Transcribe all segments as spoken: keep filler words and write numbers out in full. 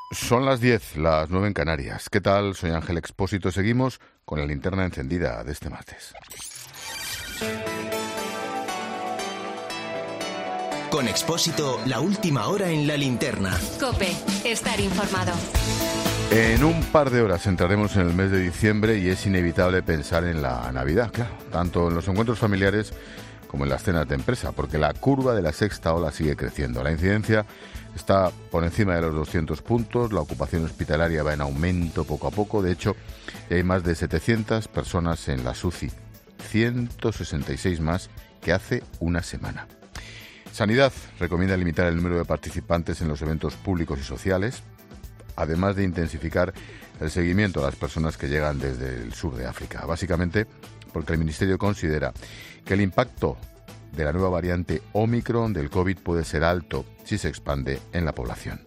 Son las diez, las nueve en Canarias. ¿Qué tal? Soy Ángel Expósito. Seguimos con la linterna encendida de este martes. Con Expósito, la última hora en la linterna. COPE, estar informado. En un par de horas entraremos en el mes de diciembre y es inevitable pensar en la Navidad, claro, tanto en los encuentros familiares como en las cenas de empresa, porque la curva de la sexta ola sigue creciendo. La incidencia está por encima de los doscientos puntos, la ocupación hospitalaria va en aumento poco a poco. De hecho, hay más de setecientas personas en las U C I, ciento sesenta y seis más que hace una semana. Sanidad recomienda limitar el número de participantes en los eventos públicos y sociales, además de intensificar el seguimiento a las personas que llegan desde el sur de África. Básicamente porque el Ministerio considera que el impacto de la nueva variante Omicron del COVID puede ser alto si se expande en la población.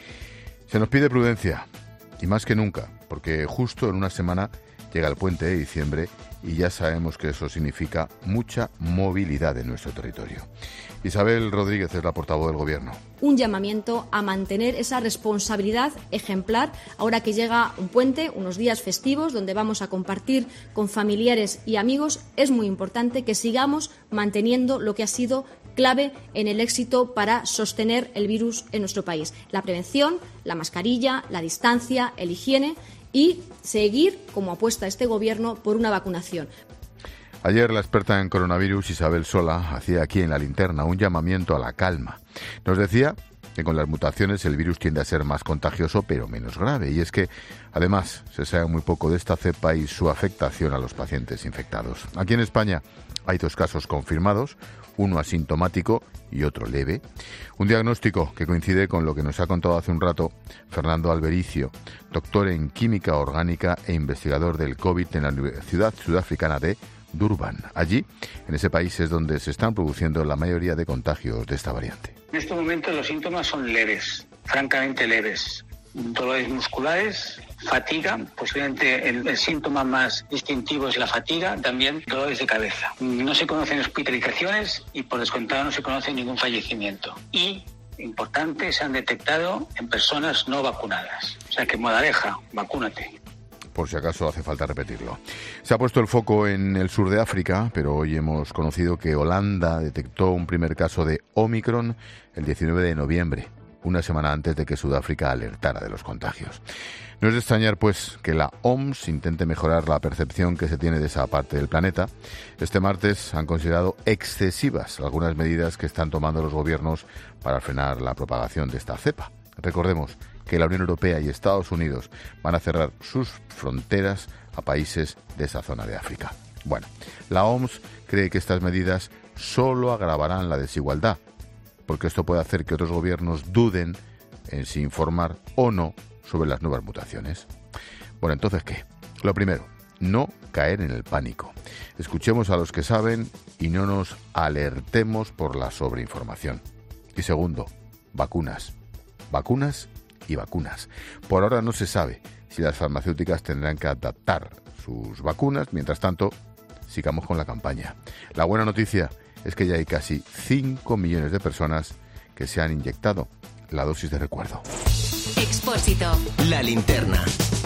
Se nos pide prudencia, y más que nunca, porque justo en una semana llega el puente de diciembre y ya sabemos que eso significa mucha movilidad en nuestro territorio. Isabel Rodríguez es la portavoz del Gobierno. Un llamamiento a mantener esa responsabilidad ejemplar ahora que llega un puente, unos días festivos donde vamos a compartir con familiares y amigos. Es muy importante que sigamos manteniendo lo que ha sido clave en el éxito para sostener el virus en nuestro país: la prevención, la mascarilla, la distancia, el higiene y seguir, como apuesta este Gobierno, por una vacunación. Ayer la experta en coronavirus, Isabel Sola, hacía aquí en la linterna un llamamiento a la calma. Nos decía que con las mutaciones el virus tiende a ser más contagioso pero menos grave. Y es que, además, se sabe muy poco de esta cepa y su afectación a los pacientes infectados. Aquí en España hay dos casos confirmados, uno asintomático y otro leve. Un diagnóstico que coincide con lo que nos ha contado hace un rato Fernando Albericio, doctor en química orgánica e investigador del COVID en la Universidad Sudafricana de Durban. Allí, en ese país, es donde se están produciendo la mayoría de contagios de esta variante. En este momento los síntomas son leves, francamente leves. Dolores musculares, fatiga, posiblemente el, el síntoma más distintivo es la fatiga, también dolores de cabeza. No se conocen hospitalizaciones y por descontado no se conoce ningún fallecimiento. Y, importante, se han detectado en personas no vacunadas. O sea que, moraleja, vacúnate. Por si acaso hace falta repetirlo. Se ha puesto el foco en el sur de África, pero hoy hemos conocido que Holanda detectó un primer caso de Omicron el diecinueve de noviembre, una semana antes de que Sudáfrica alertara de los contagios. No es de extrañar, pues, que la O M S intente mejorar la percepción que se tiene de esa parte del planeta. Este martes han considerado excesivas algunas medidas que están tomando los gobiernos para frenar la propagación de esta cepa. Recordemos que la Unión Europea y Estados Unidos van a cerrar sus fronteras a países de esa zona de África. Bueno, la O M S cree que estas medidas solo agravarán la desigualdad, porque esto puede hacer que otros gobiernos duden en si informar o no sobre las nuevas mutaciones. Bueno, entonces, ¿qué? Lo primero, no caer en el pánico. Escuchemos a los que saben y no nos alertemos por la sobreinformación. Y segundo, vacunas. Vacunas y vacunas. Por ahora no se sabe si las farmacéuticas tendrán que adaptar sus vacunas. Mientras tanto, sigamos con la campaña. La buena noticia es que ya hay casi cinco millones de personas que se han inyectado la dosis de recuerdo. Expósito. La linterna.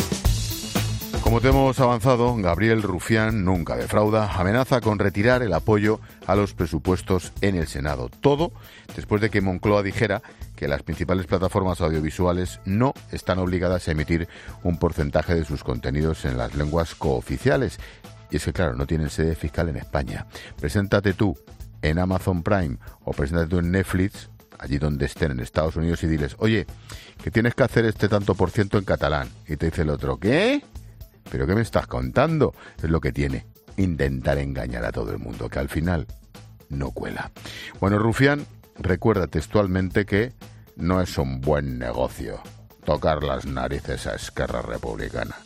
Como te hemos avanzado, Gabriel Rufián, nunca defrauda, amenaza con retirar el apoyo a los presupuestos en el Senado. Todo después de que Moncloa dijera que las principales plataformas audiovisuales no están obligadas a emitir un porcentaje de sus contenidos en las lenguas cooficiales. Y es que, claro, no tienen sede fiscal en España. Preséntate tú en Amazon Prime o preséntate tú en Netflix, allí donde estén en Estados Unidos, y diles, oye, que tienes que hacer este tanto por ciento en catalán. Y te dice el otro, ¿qué? ¿Pero qué me estás contando? Es lo que tiene intentar engañar a todo el mundo, que al final no cuela. Bueno, Rufián recuerda textualmente que no es un buen negocio tocar las narices a Esquerra Republicana.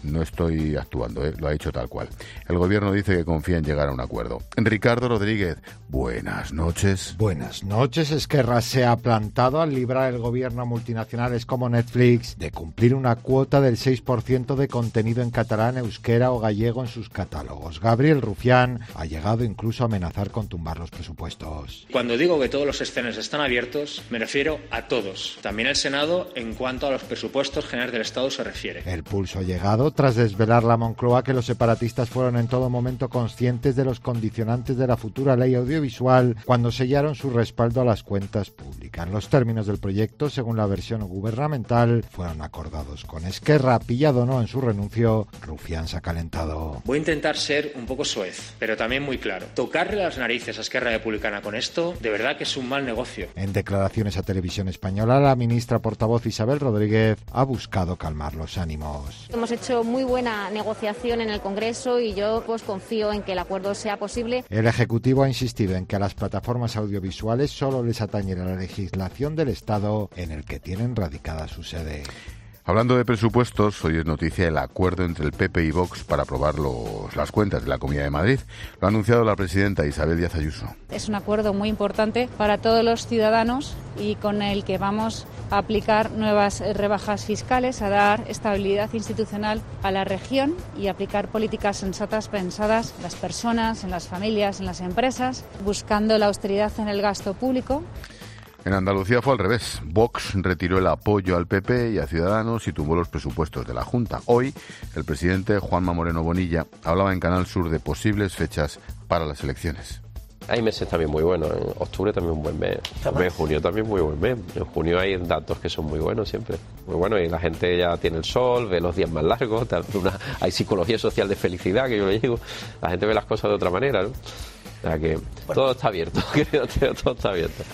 no estoy actuando, ¿eh? Lo ha hecho tal cual. El gobierno dice que confía en llegar a un acuerdo. Ricardo Rodríguez, buenas noches. Buenas noches. Esquerra se ha plantado al librar el gobierno a multinacionales como Netflix de cumplir una cuota del seis por ciento de contenido en catalán, euskera o gallego en sus catálogos. Gabriel Rufián ha llegado incluso a amenazar con tumbar los presupuestos. Cuando digo que todos los escenarios están abiertos, me refiero a todos, también el Senado en cuanto a los presupuestos generales del Estado se refiere. El pulso ha llegado tras desvelar la Moncloa que los separatistas fueron en todo momento conscientes de los condicionantes de la futura ley audiovisual cuando sellaron su respaldo a las cuentas públicas. Los términos del proyecto, según la versión gubernamental, fueron acordados con Esquerra. Pillado o no en su renuncio, Rufián se ha calentado. Voy a intentar ser un poco soez, pero también muy claro. Tocarle las narices a Esquerra Republicana con esto, de verdad que es un mal negocio. En declaraciones a Televisión Española, la ministra portavoz Isabel Rodríguez ha buscado calmar los ánimos. Hemos hecho muy buena negociación en el Congreso y yo pues confío en que el acuerdo sea posible. El Ejecutivo ha insistido en que a las plataformas audiovisuales solo les atañe la legislación del Estado en el que tienen radicada su sede. Hablando de presupuestos, hoy es noticia el acuerdo entre el P P y Vox para aprobar los, las cuentas de la Comunidad de Madrid. Lo ha anunciado la presidenta Isabel Díaz Ayuso. Es un acuerdo muy importante para todos los ciudadanos y con el que vamos a aplicar nuevas rebajas fiscales, a dar estabilidad institucional a la región y aplicar políticas sensatas pensadas en las personas, en las familias, en las empresas, buscando la austeridad en el gasto público. En Andalucía fue al revés. Vox retiró el apoyo al P P y a Ciudadanos y tumbó los presupuestos de la Junta. Hoy, el presidente Juanma Moreno Bonilla hablaba en Canal Sur de posibles fechas para las elecciones. Hay meses también muy buenos. En octubre también un buen mes. También en junio también muy buen mes. En junio hay datos que son muy buenos siempre. Muy buenos y la gente ya tiene el sol, ve los días más largos. Una, hay psicología social de felicidad, que yo le digo. La gente ve las cosas de otra manera, ¿no? O sea que todo está abierto. Todo está abierto.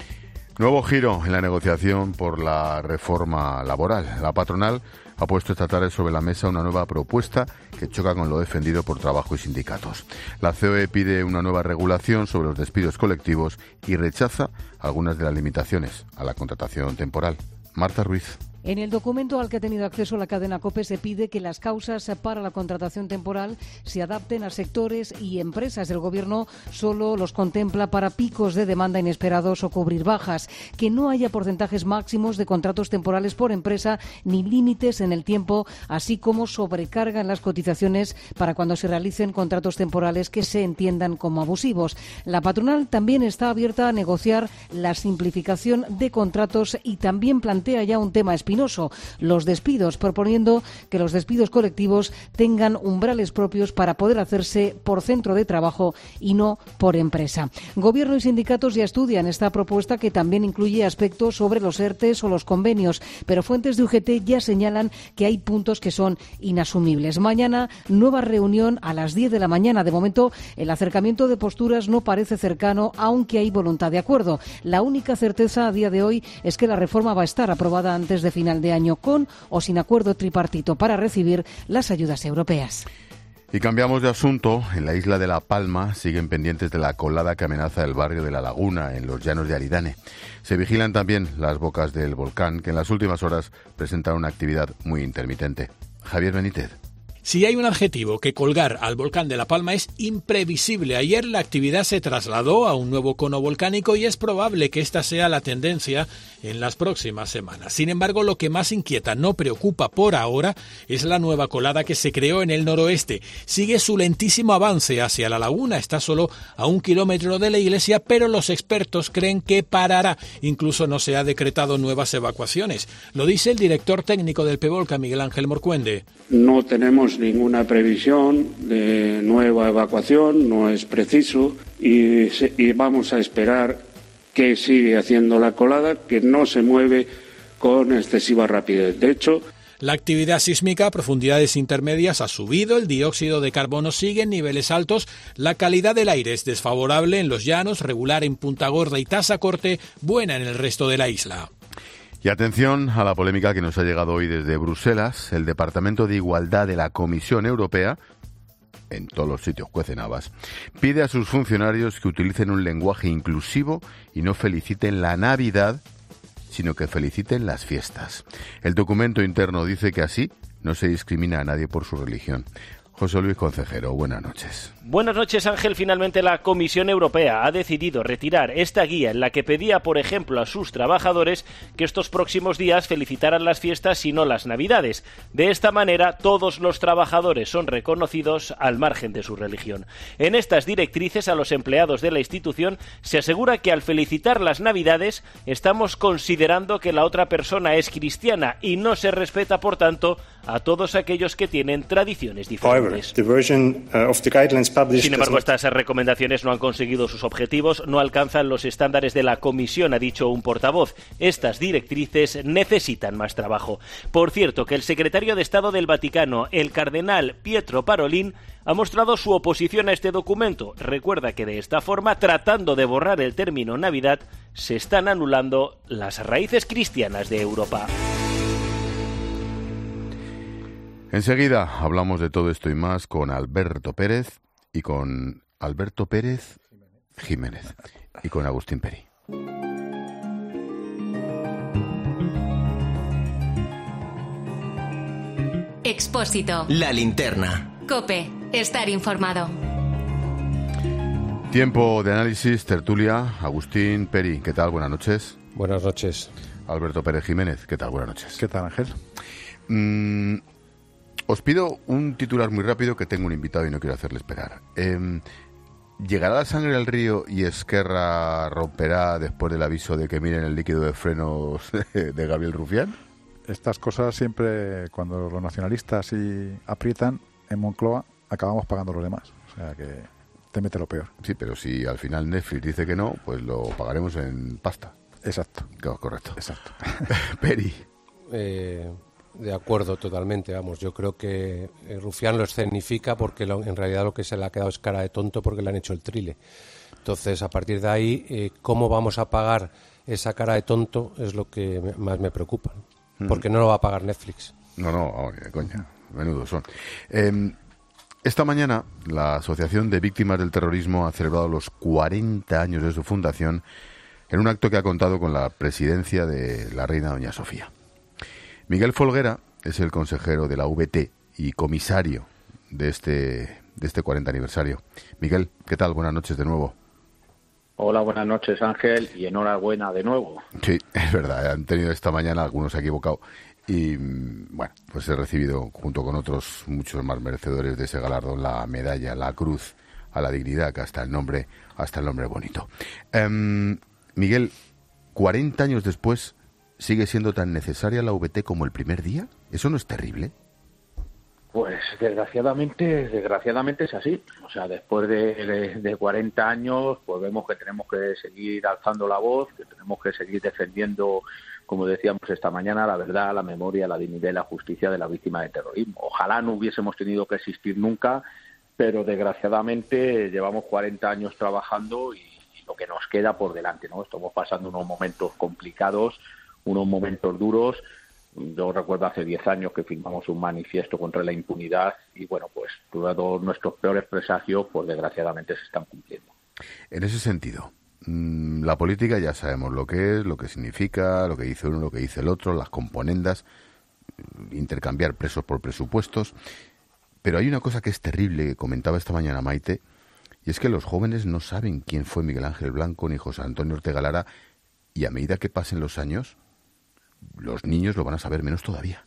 Nuevo giro en la negociación por la reforma laboral. La patronal ha puesto esta tarde sobre la mesa una nueva propuesta que choca con lo defendido por trabajo y sindicatos. La C O E pide una nueva regulación sobre los despidos colectivos y rechaza algunas de las limitaciones a la contratación temporal. Marta Ruiz. En el documento al que ha tenido acceso la cadena COPE se pide que las causas para la contratación temporal se adapten a sectores y empresas. El Gobierno solo los contempla para picos de demanda inesperados o cubrir bajas, que no haya porcentajes máximos de contratos temporales por empresa ni límites en el tiempo, así como sobrecarga en las cotizaciones para cuando se realicen contratos temporales que se entiendan como abusivos. La patronal también está abierta a negociar la simplificación de contratos y también plantea ya un tema específico. Los despidos, proponiendo que los despidos colectivos tengan umbrales propios para poder hacerse por centro de trabajo y no por empresa. Gobierno y sindicatos ya estudian esta propuesta, que también incluye aspectos sobre los ERTES o los convenios, pero fuentes de U G T ya señalan que hay puntos que son inasumibles. Mañana, nueva reunión a las diez de la mañana. De momento, el acercamiento de posturas no parece cercano, aunque hay voluntad de acuerdo. La única certeza a día de hoy es que la reforma va a estar aprobada antes de final de año, con o sin acuerdo tripartito para recibir las ayudas europeas. Y cambiamos de asunto. En la isla de La Palma siguen pendientes de la colada que amenaza el barrio de La Laguna, en los llanos de Aridane. Se vigilan también las bocas del volcán, que en las últimas horas presentan una actividad muy intermitente. Javier Benítez. Si hay un adjetivo que colgar al volcán de La Palma es imprevisible. Ayer la actividad se trasladó a un nuevo cono volcánico y es probable que esta sea la tendencia en las próximas semanas. Sin embargo, lo que más inquieta, no preocupa por ahora, es la nueva colada que se creó en el noroeste. Sigue su lentísimo avance hacia la laguna, está solo a un kilómetro de la iglesia, pero los expertos creen que parará. Incluso no se ha decretado nuevas evacuaciones. Lo dice el director técnico del PEVOLCA, Miguel Ángel Morcuende. No tenemos ninguna previsión de nueva evacuación, no es preciso y, y vamos a esperar que sigue haciendo la colada, que no se mueve con excesiva rapidez. De hecho, la actividad sísmica a profundidades intermedias ha subido, el dióxido de carbono sigue en niveles altos, la calidad del aire es desfavorable en los llanos, regular en Punta Gorda y Tasacorte, buena en el resto de la isla. Y atención a la polémica que nos ha llegado hoy desde Bruselas. El Departamento de Igualdad de la Comisión Europea, en todos los sitios cuecen habas, pide a sus funcionarios que utilicen un lenguaje inclusivo y no feliciten la Navidad, sino que feliciten las fiestas. El documento interno dice que así no se discrimina a nadie por su religión. José Luis Concejero, buenas noches. Buenas noches, Ángel. Finalmente la Comisión Europea ha decidido retirar esta guía en la que pedía, por ejemplo, a sus trabajadores que estos próximos días felicitaran las fiestas y no las Navidades. De esta manera, todos los trabajadores son reconocidos al margen de su religión. En estas directrices, a los empleados de la institución se asegura que al felicitar las Navidades estamos considerando que la otra persona es cristiana y no se respeta, por tanto, a todos aquellos que tienen tradiciones diferentes. Sin embargo, estas recomendaciones no han conseguido sus objetivos, no alcanzan los estándares de la Comisión, ha dicho un portavoz. Estas directrices necesitan más trabajo. Por cierto, que el secretario de Estado del Vaticano, el cardenal Pietro Parolin, ha mostrado su oposición a este documento. Recuerda que de esta forma, tratando de borrar el término Navidad, se están anulando las raíces cristianas de Europa. Enseguida hablamos de todo esto y más con Alberto Pérez y con Alberto Pérez Jiménez y con Agustín Peri. Expósito. La linterna. COPE. Estar informado. Tiempo de análisis, tertulia. Agustín Peri, ¿qué tal? Buenas noches. Buenas noches. Alberto Pérez Jiménez, ¿qué tal? Buenas noches. ¿Qué tal, Ángel? Mm, os pido un titular muy rápido, que tengo un invitado y no quiero hacerle esperar. Eh, ¿Llegará la sangre al río y Esquerra romperá después del aviso de que miren el líquido de frenos de Gabriel Rufián? Estas cosas siempre, cuando los nacionalistas y aprietan en Moncloa, acabamos pagando los demás. O sea que te mete lo peor. Sí, pero si al final Netflix dice que no, pues lo pagaremos en pasta. Exacto. Claro, correcto. Exacto. Peri. Eh... De acuerdo, totalmente. Vamos, yo creo que Rufián lo escenifica porque lo, en realidad lo que se le ha quedado es cara de tonto porque le han hecho el trile. Entonces, a partir de ahí, eh, ¿cómo vamos a pagar esa cara de tonto? Es lo que me, más me preocupa, ¿no? Porque no lo va a pagar Netflix. No, no, oh, coña, menudo son. Eh, esta mañana, la Asociación de Víctimas del Terrorismo ha celebrado los cuarenta años de su fundación en un acto que ha contado con la presidencia de la reina doña Sofía. Miguel Folguera es el consejero de la V T y comisario de este, de este cuarenta aniversario. Miguel, ¿qué tal? Buenas noches de nuevo. Hola, buenas noches, Ángel, y enhorabuena de nuevo. Sí, es verdad, han tenido esta mañana, algunos se han equivocado, y bueno, pues he recibido, junto con otros muchos más merecedores de ese galardón, la medalla, la cruz a la dignidad, que hasta el nombre, hasta el nombre bonito. Um, Miguel, cuarenta años después, ¿sigue siendo tan necesaria la V T como el primer día? ¿Eso no es terrible? Pues desgraciadamente, desgraciadamente es así. O sea, después de, de, de cuarenta años, pues vemos que tenemos que seguir alzando la voz, que tenemos que seguir defendiendo, como decíamos esta mañana, la verdad, la memoria, la dignidad y la justicia de la víctima de terrorismo. Ojalá no hubiésemos tenido que existir nunca, pero desgraciadamente llevamos cuarenta años trabajando y, y lo que nos queda por delante, ¿no? Estamos pasando unos momentos complicados, unos momentos duros. Yo recuerdo hace diez años que firmamos un manifiesto contra la impunidad y, bueno, pues todos nuestros peores presagios, pues desgraciadamente se están cumpliendo. En ese sentido, la política ya sabemos lo que es, lo que significa, lo que dice uno, lo que dice el otro, las componendas, intercambiar presos por presupuestos. Pero hay una cosa que es terrible, que comentaba esta mañana Maite, y es que los jóvenes no saben quién fue Miguel Ángel Blanco ni José Antonio Ortega Lara, y a medida que pasen los años, los niños lo van a saber menos todavía.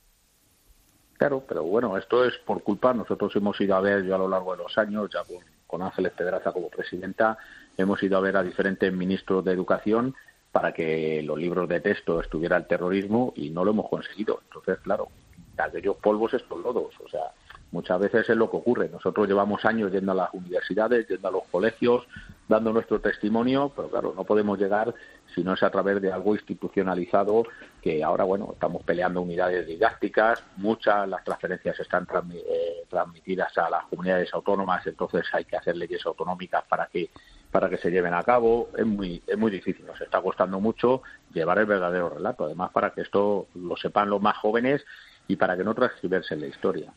Claro, pero bueno, esto es por culpa. Nosotros hemos ido a ver, yo a lo largo de los años, ya con, con Ángeles Pedraza como presidenta, hemos ido a ver a diferentes ministros de educación para que los libros de texto estuviera el terrorismo y no lo hemos conseguido. Entonces, claro, de aquellos polvos estos lodos. O sea, muchas veces es lo que ocurre. Nosotros llevamos años yendo a las universidades, yendo a los colegios, dando nuestro testimonio, pero claro, no podemos llegar si no es a través de algo institucionalizado, que ahora, bueno, estamos peleando unidades didácticas, muchas las transferencias están transmi- eh, transmitidas a las comunidades autónomas, entonces hay que hacer leyes autonómicas para que para que se lleven a cabo. Es muy es muy difícil, nos está costando mucho llevar el verdadero relato, además para que esto lo sepan los más jóvenes y para que no transcriberse en la historia.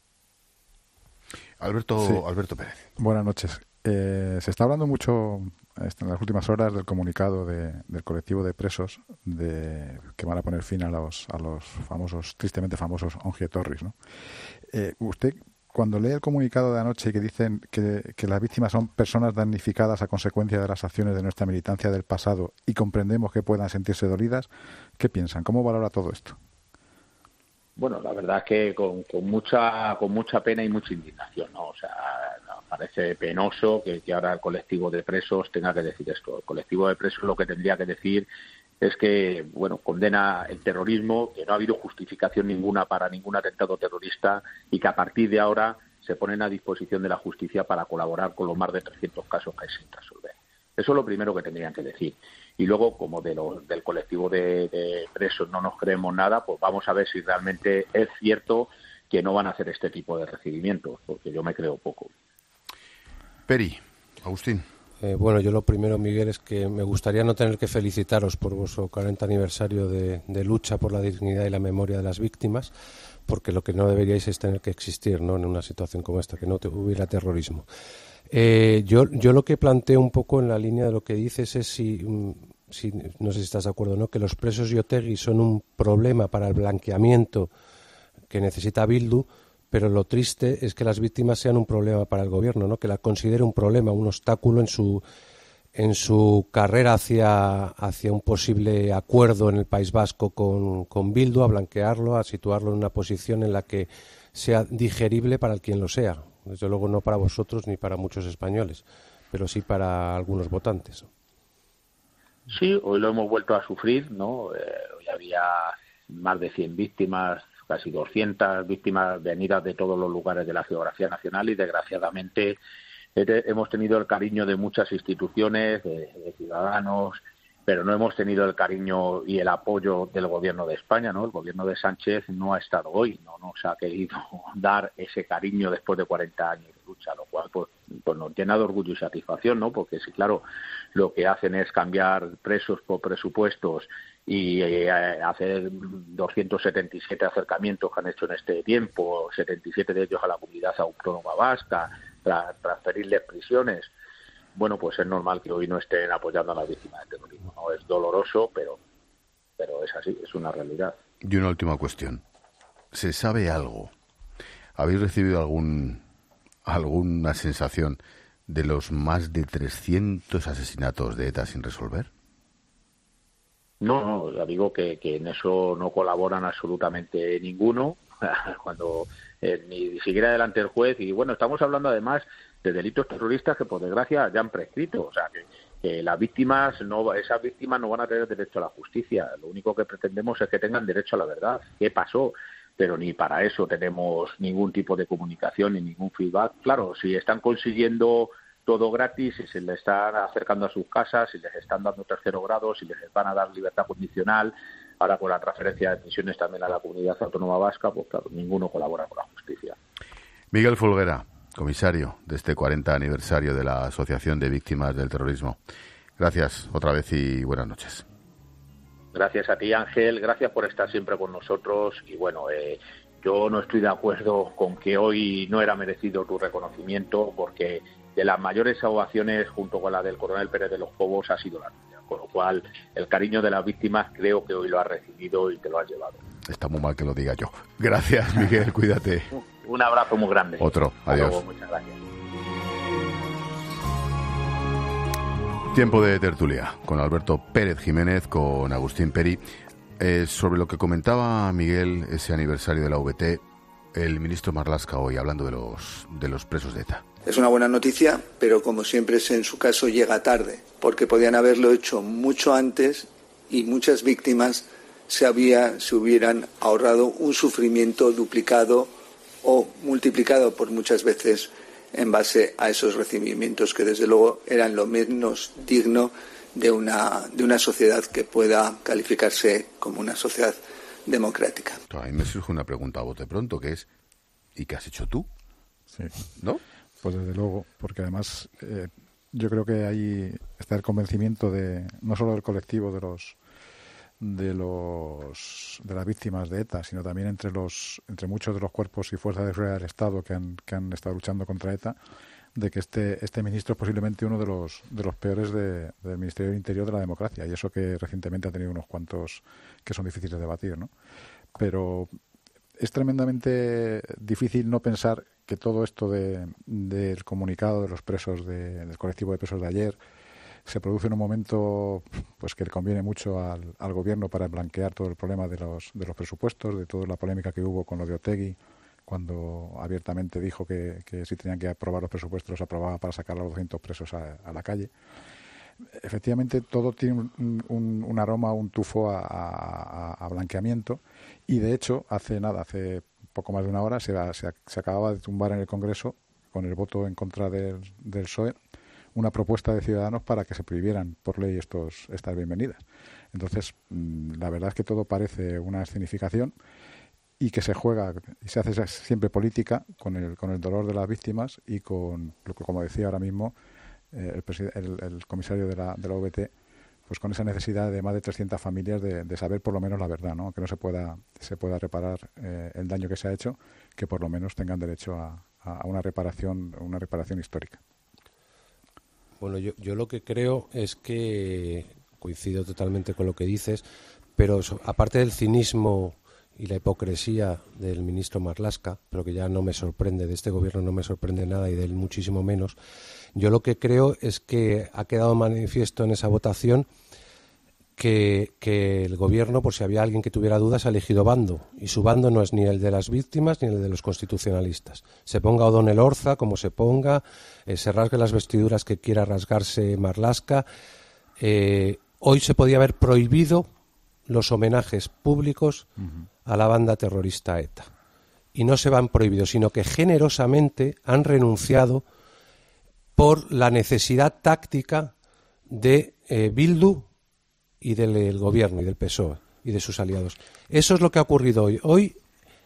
Alberto, sí. Alberto Pérez. Buenas noches. Eh, se está hablando mucho en las últimas horas del comunicado de, del colectivo de presos de, que van a poner fin a los, a los famosos, tristemente famosos Ongi Etorris, ¿no? Eh, usted, cuando lee el comunicado de anoche que dicen que, que las víctimas son personas damnificadas a consecuencia de las acciones de nuestra militancia del pasado y comprendemos que puedan sentirse dolidas, ¿qué piensan? ¿Cómo valora todo esto? Bueno, la verdad es que con, con mucha con mucha pena y mucha indignación, ¿no? O sea, nos parece penoso que, que ahora el colectivo de presos tenga que decir esto. El colectivo de presos lo que tendría que decir es que, bueno, condena el terrorismo, que no ha habido justificación ninguna para ningún atentado terrorista y que a partir de ahora se ponen a disposición de la justicia para colaborar con los más de trescientos casos que hay sin resolver. Eso es lo primero que tendrían que decir. Y luego, como de lo, del colectivo de, de presos no nos creemos nada, pues vamos a ver si realmente es cierto que no van a hacer este tipo de recibimientos, porque yo me creo poco. Peri, Agustín. Eh, bueno, yo lo primero, Miguel, es que me gustaría no tener que felicitaros por vuestro cuarenta aniversario de, de lucha por la dignidad y la memoria de las víctimas, porque lo que no deberíais es tener que existir, ¿no?, en una situación como esta, que no te, hubiera terrorismo. Eh, yo, yo lo que planteo un poco en la línea de lo que dices es si, si no sé si estás de acuerdo o no, que los presos y Otegi son un problema para el blanqueamiento que necesita Bildu, pero lo triste es que las víctimas sean un problema para el gobierno, ¿no?, que la considere un problema, un obstáculo en su en su carrera hacia, hacia un posible acuerdo en el País Vasco con, con Bildu, a blanquearlo, a situarlo en una posición en la que sea digerible para el quien lo sea. Desde luego no para vosotros ni para muchos españoles, pero sí para algunos votantes. Sí, hoy lo hemos vuelto a sufrir, ¿no? Eh, hoy había más de cien víctimas, casi doscientas víctimas venidas de todos los lugares de la geografía nacional y desgraciadamente hemos tenido el cariño de muchas instituciones, de, de ciudadanos, pero no hemos tenido el cariño y el apoyo del gobierno de España, ¿no? El gobierno de Sánchez no ha estado hoy, no nos ha querido dar ese cariño después de cuarenta años de lucha, lo cual pues, pues nos llena de orgullo y satisfacción, ¿no? Porque sí, claro, lo que hacen es cambiar presos por presupuestos y eh, hacer doscientos setenta y siete acercamientos que han hecho en este tiempo, setenta y siete de ellos a la comunidad autónoma vasca, tra- transferirles prisiones. Bueno, pues es normal que hoy no estén apoyando a las víctimas de terrorismo, ¿no? Es doloroso, pero, pero es así, es una realidad. Y una última cuestión. ¿Se sabe algo? ¿Habéis recibido algún alguna sensación de los más de trescientos asesinatos de ETA sin resolver? No, no, ya digo que, que en eso no colaboran absolutamente ninguno, cuando eh, ni siquiera delante del juez. Y bueno, estamos hablando además de delitos terroristas que por desgracia ya han prescrito, o sea que, que las víctimas no esas víctimas no van a tener derecho a la justicia. Lo único que pretendemos es que tengan derecho a la verdad. ¿Qué pasó? Pero ni para eso tenemos ningún tipo de comunicación ni ningún feedback. Claro, si están consiguiendo todo gratis, si se les están acercando a sus casas, si les están dando tercero grado, si les van a dar libertad condicional, ahora con la transferencia de prisiones también a la comunidad autónoma vasca, pues claro, ninguno colabora con la justicia. Miguel Folguera, comisario de este cuarenta aniversario de la Asociación de Víctimas del Terrorismo. Gracias otra vez y buenas noches. Gracias a ti, Ángel. Gracias por estar siempre con nosotros. Y bueno, eh, yo no estoy de acuerdo con que hoy no era merecido tu reconocimiento, porque de las mayores ovaciones, junto con la del coronel Pérez de los Cobos, ha sido la tuya. Con lo cual, el cariño de las víctimas creo que hoy lo has recibido y te lo has llevado. Está muy mal que lo diga yo. Gracias, Miguel. Cuídate. Un abrazo muy grande. Otro. Adiós. Hasta luego, muchas gracias. Tiempo de tertulia con Alberto Pérez Jiménez, con Agustín Peri. Eh, sobre lo que comentaba Miguel, ese aniversario de la V T, el ministro Marlaska hoy hablando de los, de los presos de ETA. Es una buena noticia, pero como siempre es en su caso llega tarde, porque podían haberlo hecho mucho antes y muchas víctimas se, había, se hubieran ahorrado un sufrimiento duplicado o multiplicado por muchas veces en base a esos recibimientos que desde luego eran lo menos digno de una, de una sociedad que pueda calificarse como una sociedad democrática. A mí me surge una pregunta a bote pronto, que es ¿y qué has hecho tú? Sí. ¿No? Pues desde luego, porque además eh, yo creo que ahí está el convencimiento de no solo del colectivo de los de los de las víctimas de ETA, sino también entre los entre muchos de los cuerpos y fuerzas de seguridad del Estado que han que han estado luchando contra ETA, de que este este ministro es posiblemente uno de los de los peores de, del Ministerio del Interior de la democracia, y eso que recientemente ha tenido unos cuantos que son difíciles de batir, ¿no? Pero es tremendamente difícil no pensar que todo esto de, del comunicado de los presos de, del colectivo de presos de ayer se produce en un momento pues que le conviene mucho al, al gobierno para blanquear todo el problema de los de los presupuestos, de toda la polémica que hubo con lo de Otegi, cuando abiertamente dijo que, que si tenían que aprobar los presupuestos los aprobaba para sacar a los doscientos presos a, a la calle. Efectivamente, todo tiene un, un, un aroma, un tufo a, a, a blanqueamiento, y de hecho, hace nada, hace poco más de una hora, se, se, se acababa de tumbar en el Congreso, con el voto en contra del, del P S O E, una propuesta de Ciudadanos para que se prohibieran por ley estos estas bienvenidas. Entonces, la verdad es que todo parece una escenificación, y que se juega y se hace siempre política con el con el dolor de las víctimas y con, como decía ahora mismo eh, el, el, el comisario de la, de la O V T, pues con esa necesidad de más de trescientas familias de, de saber por lo menos la verdad, ¿no? Que no se pueda se pueda reparar eh, el daño que se ha hecho, que por lo menos tengan derecho a, a una reparación una reparación histórica. Bueno, yo, yo lo que creo es que coincido totalmente con lo que dices, pero aparte del cinismo y la hipocresía del ministro Marlaska, pero que ya no me sorprende, de este gobierno no me sorprende nada y de él muchísimo menos, yo lo que creo es que ha quedado manifiesto en esa votación que, que el gobierno, por si había alguien que tuviera dudas, ha elegido bando, y su bando no es ni el de las víctimas ni el de los constitucionalistas. Se ponga O'Donnell Orza como se ponga, eh, se rasgue las vestiduras que quiera rasgarse Marlaska. Eh, hoy se podía haber prohibido los homenajes públicos uh-huh. a la banda terrorista ETA. Y no se van prohibidos, sino que generosamente han renunciado por la necesidad táctica de eh, Bildu y del el gobierno y del P S O E y de sus aliados. Eso es lo que ha ocurrido hoy. Hoy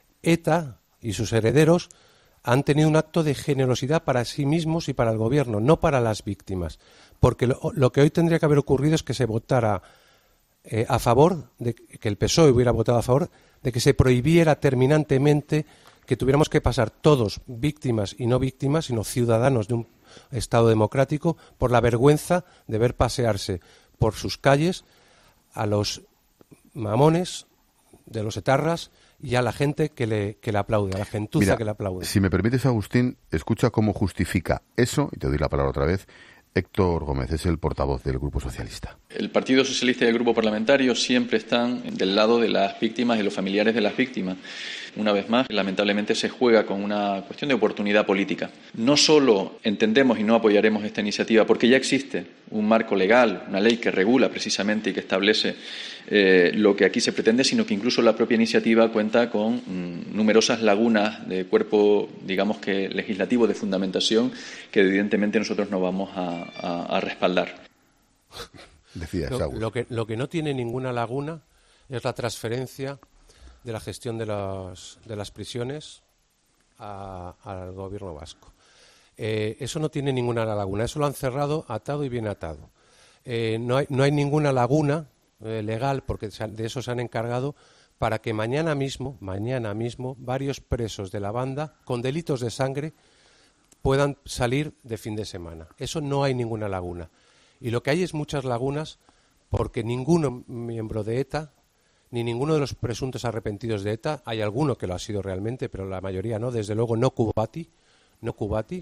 ETA y sus herederos han tenido un acto de generosidad para sí mismos y para el gobierno, no para las víctimas. Porque lo, lo que hoy tendría que haber ocurrido es que se votara Eh, a favor, de que el P S O E hubiera votado a favor de que se prohibiera terminantemente que tuviéramos que pasar todos, víctimas y no víctimas, sino ciudadanos de un Estado democrático, por la vergüenza de ver pasearse por sus calles a los mamones de los etarras y a la gente que le, que le aplaude, a la gentuza Mira, que le aplaude. Si me permites, Agustín, escucha cómo justifica eso, y te doy la palabra otra vez, Héctor Gómez, es el portavoz del Grupo Socialista. El Partido Socialista y el Grupo Parlamentario siempre están del lado de las víctimas y los familiares de las víctimas. Una vez más, lamentablemente se juega con una cuestión de oportunidad política. No solo entendemos y no apoyaremos esta iniciativa porque ya existe un marco legal, una ley que regula precisamente y que establece eh, lo que aquí se pretende, sino que incluso la propia iniciativa cuenta con mm, numerosas lagunas de cuerpo, digamos que legislativo, de fundamentación, que evidentemente nosotros no vamos a, a, a respaldar. Decía, lo, lo, que, lo que no tiene ninguna laguna es la transferencia de la gestión de las, de las prisiones a, al gobierno vasco. Eh, eso no tiene ninguna laguna, eso lo han cerrado atado y bien atado. Eh, no, hay, no hay ninguna laguna eh, legal, porque de eso se han encargado, para que mañana mismo, mañana mismo, varios presos de la banda con delitos de sangre puedan salir de fin de semana. Eso no hay ninguna laguna. Y lo que hay es muchas lagunas porque ningún miembro de ETA, ni ninguno de los presuntos arrepentidos de ETA, hay alguno que lo ha sido realmente, pero la mayoría no, desde luego no Kubati, no Kubati,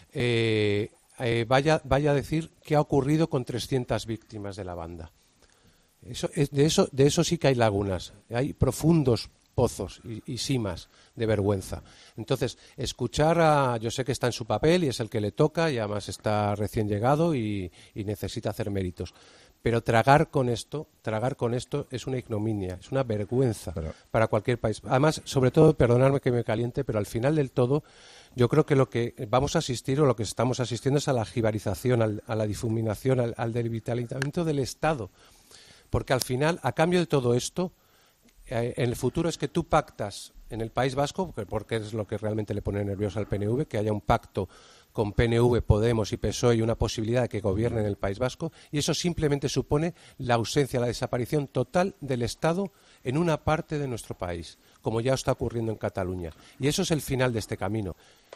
eh, eh, vaya, vaya a decir qué ha ocurrido con trescientas víctimas de la banda. Eso, de, eso, de eso sí que hay lagunas, hay profundos pozos y, y simas de vergüenza. Entonces, escuchar a... Yo sé que está en su papel y es el que le toca y además está recién llegado y, y necesita hacer méritos. Pero tragar con esto, tragar con esto es una ignominia, es una vergüenza pero... para cualquier país. Además, sobre todo, perdonadme que me caliente, pero al final del todo, yo creo que lo que vamos a asistir o lo que estamos asistiendo es a la jibarización, al, a la difuminación, al, al debilitamiento del Estado. Porque al final, a cambio de todo esto, eh, en el futuro es que tú pactas en el País Vasco, porque es lo que realmente le pone nervioso al P N V, que haya un pacto con P N V, Podemos y P S O E y una posibilidad de que gobiernen el País Vasco, y eso simplemente supone la ausencia, la desaparición total del Estado en una parte de nuestro país, como ya está ocurriendo en Cataluña. Y eso es el final de este camino.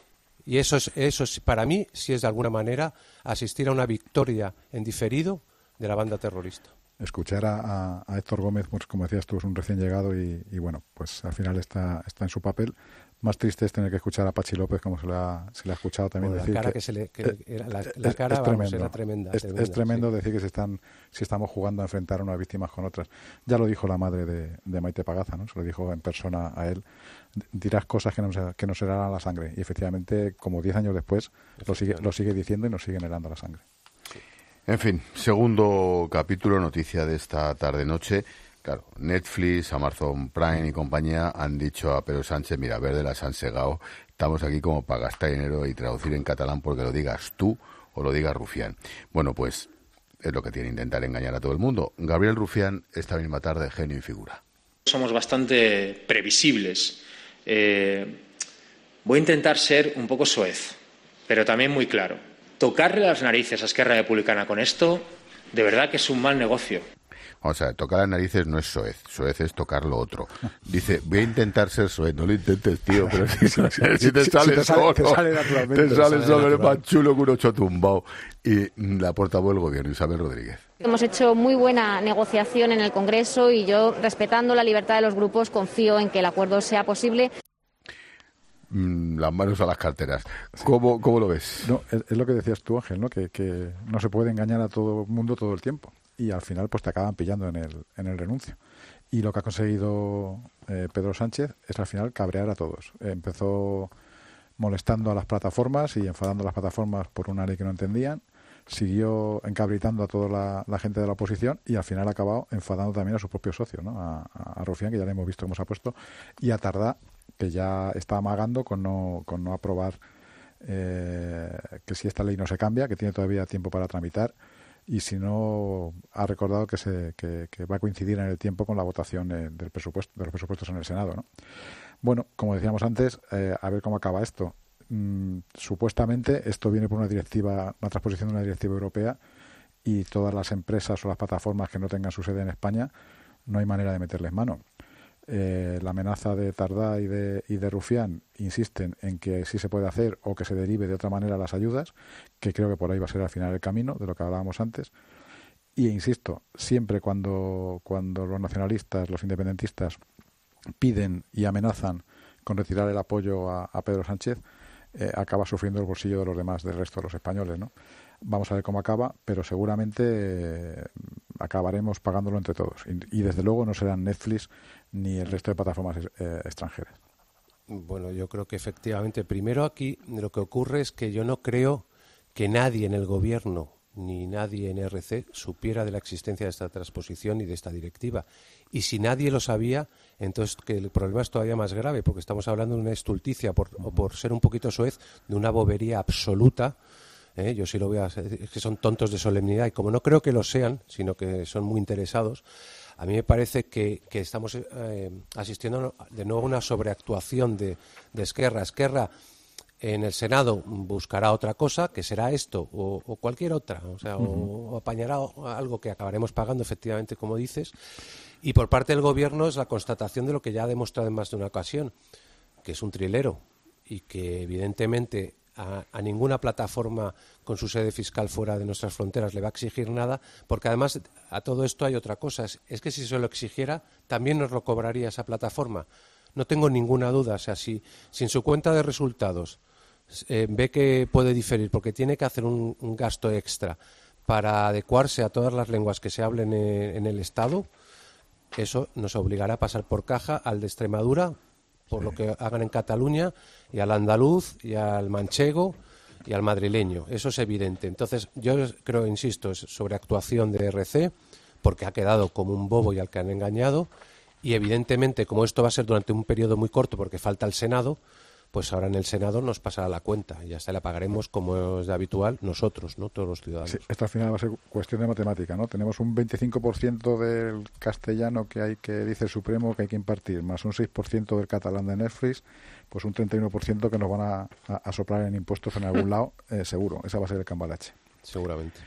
Y eso es, eso es, para mí, sí es de alguna manera asistir a una victoria en diferido de la banda terrorista. Escuchar a, a, a Héctor Gómez, pues como decías tú, es un recién llegado y, y bueno, pues al final está, está en su papel. Más triste es tener que escuchar a Pachi López, como se le ha, se le ha escuchado también bueno, decir la cara que, que se le, que eh, era, la, es, la cara es vamos, tremendo, era tremenda. Es tremenda, es tremendo sí. decir que se están, si estamos jugando a enfrentar a unas víctimas con otras. Ya lo dijo la madre de, de Maite Pagaza, ¿no? Se lo dijo en persona a él. Dirás cosas que nos, que nos helarán la sangre. Y efectivamente, como diez años después, lo sigue, lo sigue diciendo y nos siguen helando la sangre. Sí. En fin, segundo capítulo, noticia de esta tarde-noche. Claro, Netflix, Amazon Prime y compañía han dicho a Pedro Sánchez, mira, verde las han segado, estamos aquí como para gastar dinero y traducir en catalán porque lo digas tú o lo diga Rufián. Bueno, pues es lo que tiene, intentar engañar a todo el mundo. Gabriel Rufián, esta misma tarde, genio y figura. Somos bastante previsibles. Eh, voy a intentar ser un poco soez, pero también muy claro. Tocarle las narices a Esquerra Republicana con esto, de verdad que es un mal negocio. Vamos a ver, tocar las narices no es soez, soez es tocar lo otro. Dice, voy a intentar ser soez, no lo intentes, tío, pero si, si, si te sale si te solo, te sale naturalmente, te sale solo, eres natural. más chulo que un ocho tumbado. Y la portavoz del gobierno, Isabel Rodríguez. Hemos hecho muy buena negociación en el Congreso y yo, respetando la libertad de los grupos, confío en que el acuerdo sea posible. Las manos a las carteras. ¿Cómo, cómo lo ves? No, es, es lo que decías tú, Ángel, ¿no? Que, que no se puede engañar a todo el mundo todo el tiempo. Y al final pues te acaban pillando en el, en el renuncio. Y lo que ha conseguido eh, Pedro Sánchez es al final cabrear a todos. Eh, empezó molestando a las plataformas y enfadando a las plataformas por una ley que no entendían. Siguió encabritando a toda la, la gente de la oposición y al final ha acabado enfadando también a sus propios socios, ¿no? A, a, a Rufián, que ya le hemos visto cómo se ha puesto, y a Tardá, que ya está amagando con no, con no aprobar eh, que si esta ley no se cambia, que tiene todavía tiempo para tramitar. Y si no, ha recordado que, se, que, que va a coincidir en el tiempo con la votación eh, del presupuesto, de los presupuestos en el Senado, ¿no? Bueno, como decíamos antes, eh, a ver cómo acaba esto. Mm, supuestamente esto viene por una directiva, una transposición de una directiva europea y todas las empresas o las plataformas que no tengan su sede en España no hay manera de meterles mano. Eh, la amenaza de Tardá y de, y de Rufián insisten en que sí se puede hacer o que se derive de otra manera las ayudas, que creo que por ahí va a ser al final el camino de lo que hablábamos antes. Y insisto, siempre cuando, cuando los nacionalistas, los independentistas piden y amenazan con retirar el apoyo a, a Pedro Sánchez, eh, acaba sufriendo el bolsillo de los demás, del resto de los españoles, ¿no? Vamos a ver cómo acaba, pero seguramente eh, acabaremos pagándolo entre todos. Y, y desde luego no serán Netflix ni el resto de plataformas eh, extranjeras. Bueno, yo creo que efectivamente, primero aquí lo que ocurre es que yo no creo que nadie en el gobierno ni nadie en R C supiera de la existencia de esta transposición y de esta directiva. Y si nadie lo sabía, entonces que el problema es todavía más grave, porque estamos hablando de una estulticia, por, o por ser un poquito soez, de una bobería absoluta. ¿eh? Yo sí lo voy a decir, es que son tontos de solemnidad, y como no creo que lo sean, sino que son muy interesados, a mí me parece que, que estamos eh, asistiendo de nuevo a una sobreactuación de, de Esquerra. Esquerra en el Senado buscará otra cosa, que será esto o, o cualquier otra, o sea, uh-huh. o, o apañará algo que acabaremos pagando, efectivamente, como dices. Y por parte del Gobierno es la constatación de lo que ya ha demostrado en más de una ocasión, que es un trilero y que evidentemente a, a ninguna plataforma con su sede fiscal fuera de nuestras fronteras le va a exigir nada, porque además a todo esto hay otra cosa, es, es que si se lo exigiera también nos lo cobraría esa plataforma. No tengo ninguna duda, o sea, si, si en su cuenta de resultados eh, ve que puede diferir porque tiene que hacer un, un gasto extra para adecuarse a todas las lenguas que se hablen en, en el Estado, eso nos obligará a pasar por caja al de Extremadura, por sí. lo que hagan en Cataluña, y al andaluz, y al manchego, y al madrileño. Eso es evidente. Entonces, yo creo, insisto, es sobreactuación de R C, porque ha quedado como un bobo y al que han engañado, y evidentemente, como esto va a ser durante un periodo muy corto, porque falta el Senado, pues ahora en el Senado nos pasará la cuenta y ya se la pagaremos como es de habitual nosotros, no todos los ciudadanos. Sí, esto al final va a ser cuestión de matemática, ¿no? Tenemos un veinticinco por ciento del castellano que hay que dice el Supremo que hay que impartir, más un seis por ciento del catalán de Netflix, pues un treinta y uno por ciento que nos van a, a, a soplar en impuestos en algún lado, eh, seguro. Esa va a ser el cambalache. Seguramente.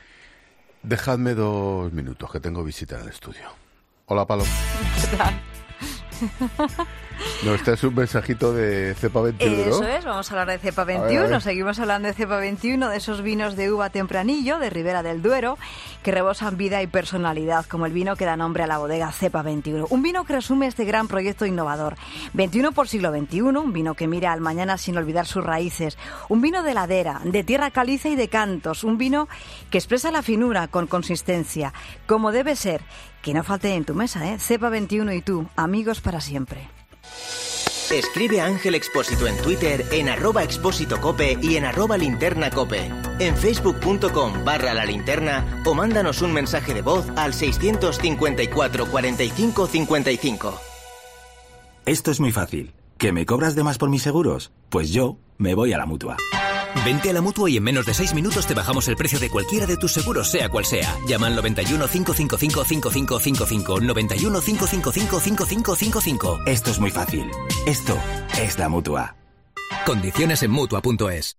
Dejadme dos minutos, que tengo visita en el estudio. Hola, Palo. ¿Qué tal? No, este es un mensajito de cepa veintiuno, ¿no? Eso es, vamos a hablar de cepa veintiuno. Seguimos hablando de cepa veintiuno, de esos vinos de uva tempranillo, de Ribera del Duero, que rebosan vida y personalidad, como el vino que da nombre a la bodega cepa veintiuno. Un vino que resume este gran proyecto innovador. veintiuno por siglo veintiuno, un vino que mira al mañana sin olvidar sus raíces. Un vino de ladera, de tierra caliza y de cantos. Un vino que expresa la finura con consistencia, como debe ser. Que no falte en tu mesa, ¿eh? cepa veintiuno y tú, amigos para siempre. Escribe a Ángel Expósito en Twitter, en arroba expósito cope y en arroba linterna cope. En facebook.com barra la linterna o mándanos un mensaje de voz al seiscientos cincuenta y cuatro cuarenta y cinco cincuenta y cinco. Esto es muy fácil. ¿Que me cobras de más por mis seguros? Pues yo me voy a la Mutua. Vente a la Mutua y en menos de seis minutos te bajamos el precio de cualquiera de tus seguros, sea cual sea. Llama al noventa y uno, cinco cinco cinco, cinco cinco cinco cinco, noventa y uno, cinco cinco cinco, cinco cinco cinco cinco. Esto es muy fácil. Esto es la Mutua. Condiciones en Mutua punto es.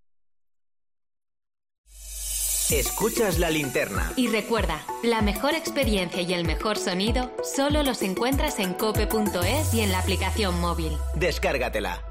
Escuchas la linterna. Y recuerda, la mejor experiencia y el mejor sonido solo los encuentras en cope punto es y en la aplicación móvil. Descárgatela.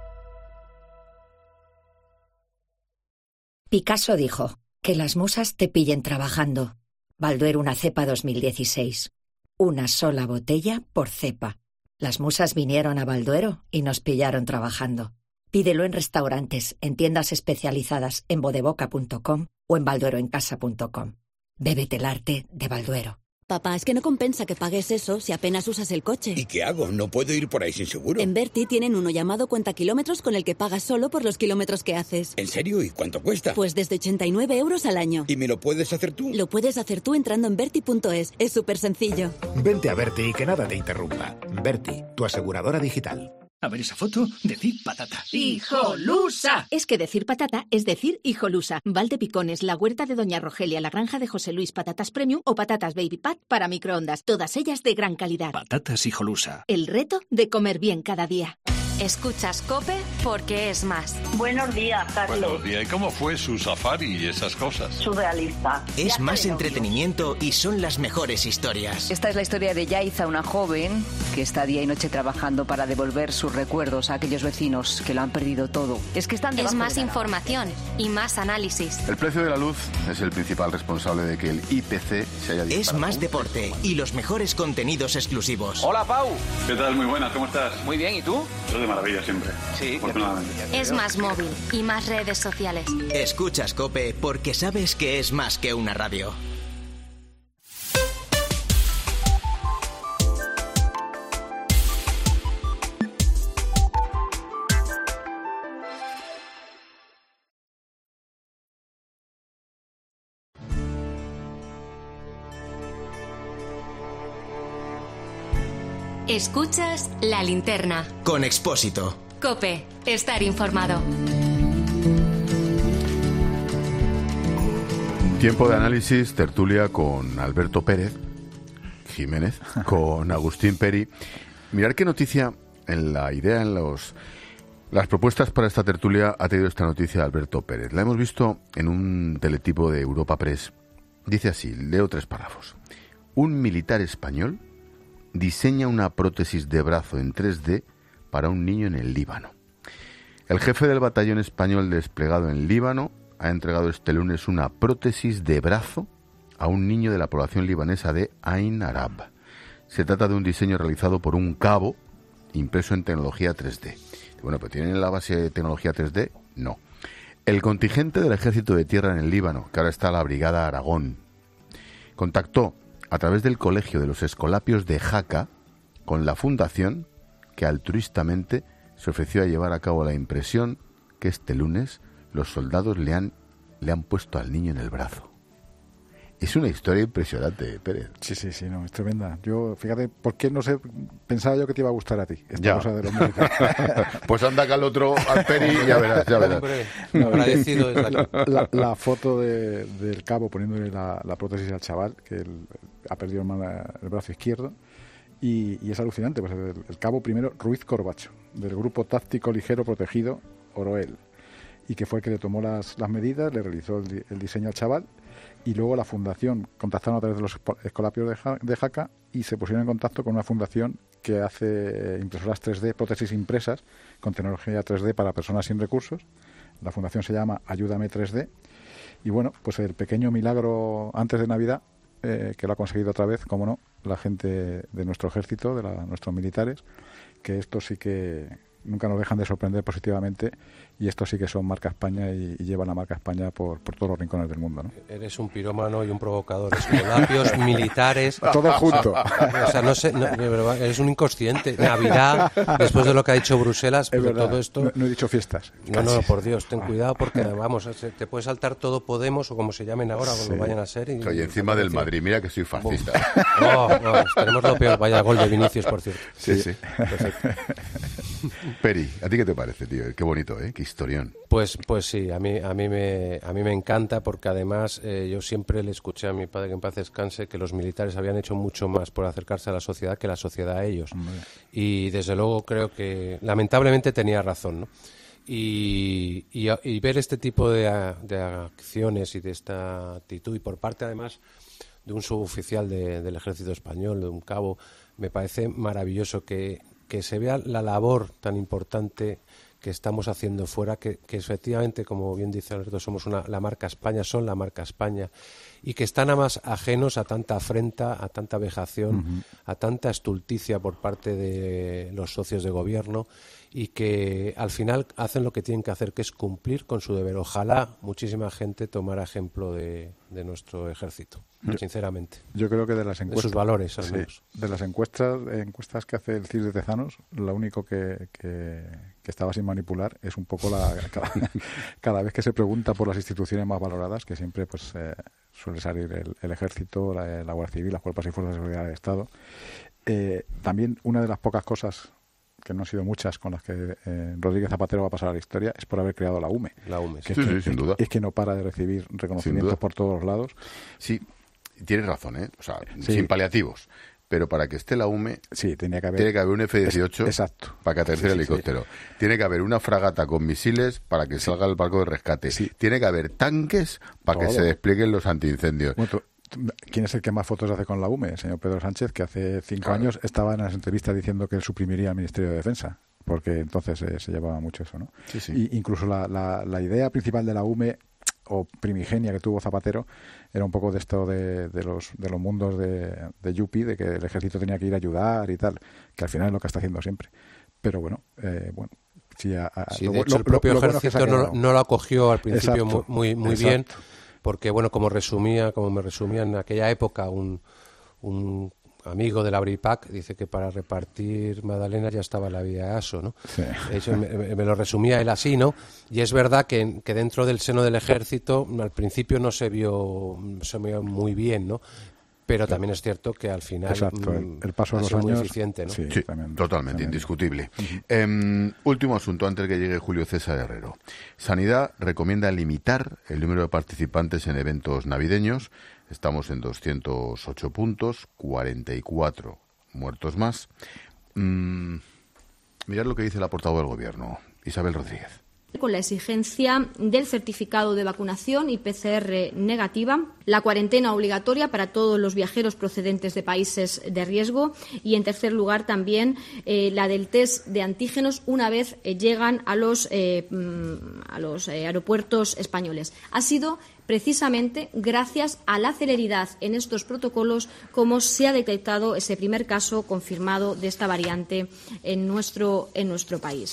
Picasso dijo, que las musas te pillen trabajando. Balduero una cepa dos mil dieciséis. Una sola botella por cepa. Las musas vinieron a Balduero y nos pillaron trabajando. Pídelo en restaurantes, en tiendas especializadas en bodeboca punto com o en baldueroencasa punto com. Bébete el arte de Balduero. Papá, es que no compensa que pagues eso si apenas usas el coche. ¿Y qué hago? No puedo ir por ahí sin seguro. En Berti tienen uno llamado Cuenta Kilómetros con el que pagas solo por los kilómetros que haces. ¿En serio? ¿Y cuánto cuesta? Pues desde ochenta y nueve euros al año. ¿Y me lo puedes hacer tú? Lo puedes hacer tú entrando en Berti punto es. Es súper sencillo. Vente a Berti y que nada te interrumpa. Berti, tu aseguradora digital. A ver esa foto, decir patata. ¡Hijolusa! Es que decir patata es decir hijolusa. Valdepicones, la huerta de Doña Rogelia, la granja de José Luis, patatas premium o patatas baby pat para microondas. Todas ellas de gran calidad. Patatas hijolusa. El reto de comer bien cada día. Escuchas COPE porque es más. Buenos días, Carlos. Buenos días. ¿Y cómo fue su safari y esas cosas? Surrealista. Es ya más entretenimiento y son las mejores historias. Esta es la historia de Yaiza, una joven que está día y noche trabajando para devolver sus recuerdos a aquellos vecinos que lo han perdido todo. Es que están Es más información y más análisis. El precio de la luz es el principal responsable de que el I P C se haya disparado. Es más deporte y los mejores contenidos exclusivos. Hola, Pau. ¿Qué tal? Muy buenas, ¿cómo estás? Muy bien, ¿y tú? Yo de maravilla siempre. Sí, afortunadamente. Es más móvil y más redes sociales. Escuchas COPE porque sabes que es más que una radio. Escuchas La Linterna. Con Expósito. COPE. Estar informado. Tiempo de análisis, tertulia con Alberto Pérez Jiménez, con Agustín Peri. Mirad qué noticia en la idea, en los las propuestas para esta tertulia ha tenido esta noticia de Alberto Pérez. La hemos visto en un teletipo de Europa Press. Dice así, leo tres párrafos. Un militar español diseña una prótesis de brazo en tres D para un niño en el Líbano. El jefe del batallón español desplegado en Líbano ha entregado este lunes una prótesis de brazo a un niño de la población libanesa de Ain Arab. Se trata de un diseño realizado por un cabo impreso en tecnología tres D. Bueno, ¿pero tienen la base de tecnología tres D? No. El contingente del Ejército de Tierra en el Líbano, que ahora está la Brigada Aragón, contactó a través del Colegio de los Escolapios de Jaca con la fundación que altruistamente se ofreció a llevar a cabo la impresión que este lunes los soldados le han, le han puesto al niño en el brazo. Es una historia impresionante, Pérez. Sí, sí, sí, no, es tremenda. Yo, fíjate, ¿por qué no sé? Pensaba yo que te iba a gustar a ti esta ya. cosa de los militares. Pues anda acá al otro, al Peri, y ya verás, ya verás. No, agradecido la, la, la foto de, del cabo poniéndole la, la prótesis al chaval, que el, ha perdido el, el brazo izquierdo, y, y es alucinante. Pues el, el cabo primero, Ruiz Corbacho, del Grupo Táctico Ligero Protegido Oroel, y que fue el que le tomó las, las medidas, le realizó el, el diseño al chaval, y luego la fundación contactaron a través de los escolapios de, ja, de Jaca y se pusieron en contacto con una fundación que hace impresoras tres D, prótesis impresas con tecnología tres D para personas sin recursos. La fundación se llama Ayúdame tres D y bueno, pues el pequeño milagro antes de Navidad, eh, que lo ha conseguido otra vez, como no, la gente de nuestro ejército, de la, nuestros militares, que esto sí que nunca nos dejan de sorprender positivamente y esto sí que son marca España y, y llevan la marca España por, por todos los rincones del mundo, ¿no? Eres un pirómano y un provocador, escolapios, militares, todo junto. O sea, no sé, no, eres un inconsciente. Navidad, después de lo que ha dicho Bruselas, pero todo esto. No, no he dicho fiestas. No, no, por Dios, ten cuidado porque vamos, te puede saltar todo Podemos o como se llamen ahora, sí. Cuando vayan a ser. Y, Oye, encima del Madrid, mira que soy fascista. No, no, tenemos lo peor. Vaya gol de Vinicius, por cierto. Sí, sí. Perfecto. Peri, ¿a ti qué te parece, tío? Qué bonito, ¿eh? Qué historión. Pues, pues sí, a mí, a mí me, a mí me encanta porque además eh, yo siempre le escuché a mi padre, que en paz descanse, que los militares habían hecho mucho más por acercarse a la sociedad que la sociedad a ellos. Hombre. Y desde luego creo que lamentablemente tenía razón, ¿no? Y, y, y ver este tipo de, de acciones y de esta actitud y por parte además de un suboficial de, del ejército español, de un cabo, me parece maravilloso que que se vea la labor tan importante que estamos haciendo fuera, que, que efectivamente, como bien dice Alberto, somos una, la marca España, son la marca España, y que están además ajenos a tanta afrenta, a tanta vejación, uh-huh. a tanta estulticia por parte de los socios de gobierno, y que al final hacen lo que tienen que hacer, que es cumplir con su deber. Ojalá muchísima gente tomara ejemplo de, de nuestro ejército, yo, sinceramente. Yo creo que de las encuestas... De sus valores, al sí, menos. De las encuestas encuestas que hace el C I S de Tezanos, lo único que, que, que estaba sin manipular es un poco la... Cada, cada vez que se pregunta por las instituciones más valoradas, que siempre pues eh, suele salir el, el ejército, la, la Guardia Civil, las cuerpos y fuerzas de seguridad del Estado. Eh, también una de las pocas cosas, que no han sido muchas, con las que eh, Rodríguez Zapatero va a pasar a la historia, es por haber creado la U M E. La U M E, que sí, es, sí, que, sin es, duda. Es que no para de recibir reconocimientos por todos los lados. Sí, tienes razón, ¿eh? O sea, sí. sin paliativos. Pero para que esté la U M E, sí, tenía que haber, tiene que haber un F dieciocho es, exacto. para que aterrice sí, el sí, helicóptero. Sí. Tiene que haber una fragata con misiles para que salga el barco de rescate. Sí. Tiene que haber tanques para Todo. que se desplieguen los antiincendios. Bueno, tú, ¿quién es el que más fotos hace con la U M E? El señor Pedro Sánchez, que hace cinco claro. años estaba en las entrevistas diciendo que él suprimiría el Ministerio de Defensa, porque entonces eh, se llevaba mucho eso, ¿no? Sí, sí. Y incluso la, la, la idea principal de la U M E, o primigenia que tuvo Zapatero, era un poco de esto de, de los de los mundos de, de Yupi, de que el ejército tenía que ir a ayudar y tal, que al final es lo que está haciendo siempre. Pero bueno, eh, bueno. Sí, a, a, sí, lo, de hecho, lo, el propio lo, lo ejército bueno no, no lo acogió al principio exacto, muy muy exacto. bien, porque bueno, como resumía, como me resumía en aquella época un, un amigo del Abripac, dice que para repartir magdalenas ya estaba la vía ASO, ¿no? Sí. Eso me, me lo resumía él así, ¿no? Y es verdad que, que dentro del seno del ejército al principio no se vio, se vio muy bien, ¿no? Pero también es cierto que al final Exacto, el, el paso de los muy años eficiente, ¿no? Sí, sí también, totalmente, también. Indiscutible. Uh-huh. eh, último asunto antes de que llegue Julio César Herrero. Sanidad recomienda limitar el número de participantes en eventos navideños. Estamos en doscientos ocho puntos, cuarenta y cuatro muertos más. Mm, mirad lo que dice la portavoz del Gobierno, Isabel Rodríguez. Con la exigencia del certificado de vacunación y P C R negativa, la cuarentena obligatoria para todos los viajeros procedentes de países de riesgo y, en tercer lugar, también eh, la del test de antígenos una vez eh, llegan a los, eh, a los eh, aeropuertos españoles. Ha sido precisamente gracias a la celeridad en estos protocolos como se ha detectado ese primer caso confirmado de esta variante en nuestro, en nuestro país.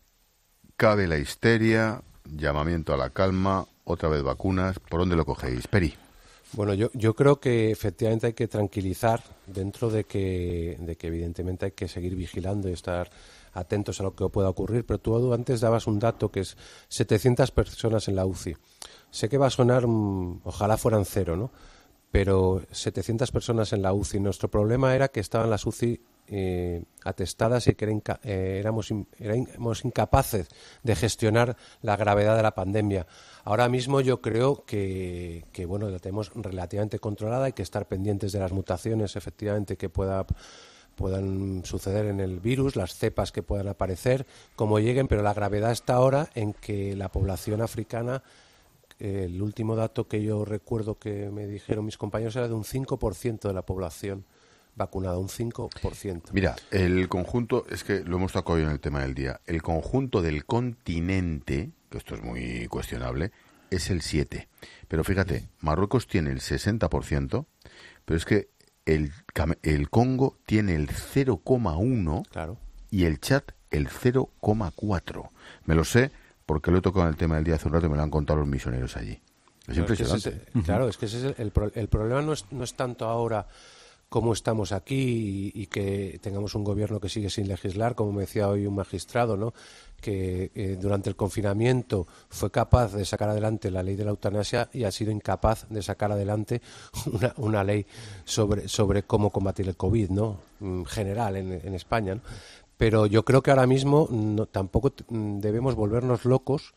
Cabe la histeria, llamamiento a la calma, otra vez vacunas. ¿Por dónde lo cogéis? Peri. Bueno, yo, yo creo que efectivamente hay que tranquilizar dentro de que, de que evidentemente hay que seguir vigilando y estar atentos a lo que pueda ocurrir. Pero tú antes dabas un dato que es setecientas personas en la U C I. Sé que va a sonar, um, ojalá fueran cero, ¿no? Pero setecientas personas en la U C I. Nuestro problema era que estaban las U C I Eh, atestadas y que era inca- eh, éramos, in- éramos incapaces de gestionar la gravedad de la pandemia. Ahora mismo yo creo que, que bueno, la tenemos relativamente controlada, hay que estar pendientes de las mutaciones efectivamente que pueda, puedan suceder en el virus, las cepas que puedan aparecer, como lleguen, pero la gravedad está ahora en que la población africana el último dato que yo recuerdo que me dijeron mis compañeros era de un cinco por ciento de la población vacunada, un cinco por ciento. Mira, el conjunto, es que lo hemos tocado hoy en el tema del día, el conjunto del continente, que esto es muy cuestionable, es el siete. Pero fíjate, Marruecos tiene el sesenta por ciento, pero es que el, el Congo tiene el cero coma uno claro. y el Chad el cero coma cuatro. Me lo sé porque lo he tocado en el tema del día hace un rato y me lo han contado los misioneros allí. Es no, impresionante. Es que ese, claro, es que ese es el, el, el problema no es, no es tanto ahora cómo estamos aquí y, y que tengamos un gobierno que sigue sin legislar, como me decía hoy un magistrado, ¿no? que eh, durante el confinamiento fue capaz de sacar adelante la ley de la eutanasia y ha sido incapaz de sacar adelante una, una ley sobre, sobre cómo combatir el COVID, ¿no? En general en, en España, ¿no? Pero yo creo que ahora mismo no, tampoco debemos volvernos locos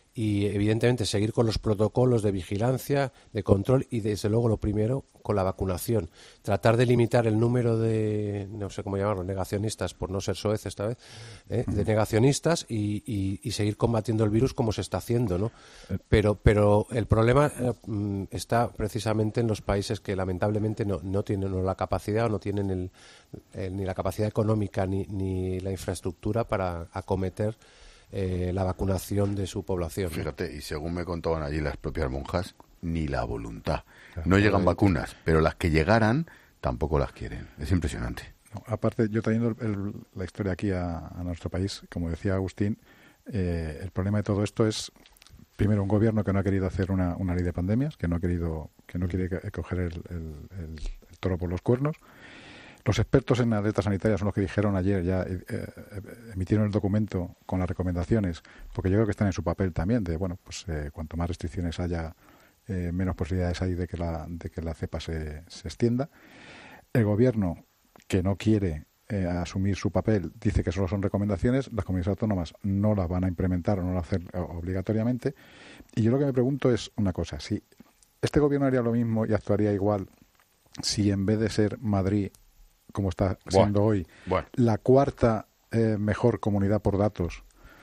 y evidentemente seguir con los protocolos de vigilancia, de control y desde luego lo primero con la vacunación. Tratar de limitar el número de, no sé cómo llamarlo, negacionistas, por no ser soez esta vez, ¿eh? de negacionistas y, y, y seguir combatiendo el virus como se está haciendo, ¿no? Pero, pero el problema eh, está precisamente en los países que lamentablemente no, no tienen no la capacidad o no tienen el, el, ni la capacidad económica ni, ni la infraestructura para acometer Eh, la vacunación de su población. Fíjate, y según me contaban allí las propias monjas, ni la voluntad. No llegan vacunas, pero las que llegaran tampoco las quieren. Es impresionante. No, aparte, yo trayendo el, el, la historia aquí a, a nuestro país, como decía Agustín, eh, el problema de todo esto es, primero, un gobierno que no ha querido hacer una, una ley de pandemias, que no ha querido, que no quiere coger el, el, el, el toro por los cuernos. Los expertos en alerta sanitaria son los que dijeron ayer, ya eh, emitieron el documento con las recomendaciones, porque yo creo que están en su papel también, de bueno, pues eh, cuanto más restricciones haya, eh, menos posibilidades hay de que la, de que la cepa se, se extienda. El gobierno, que no quiere eh, asumir su papel, dice que solo son recomendaciones, las comunidades autónomas no las van a implementar o no las van a hacer obligatoriamente. Y yo lo que me pregunto es una cosa, si este gobierno haría lo mismo y actuaría igual si en vez de ser Madrid, como está siendo bueno, hoy, bueno. la cuarta eh, mejor comunidad por datos,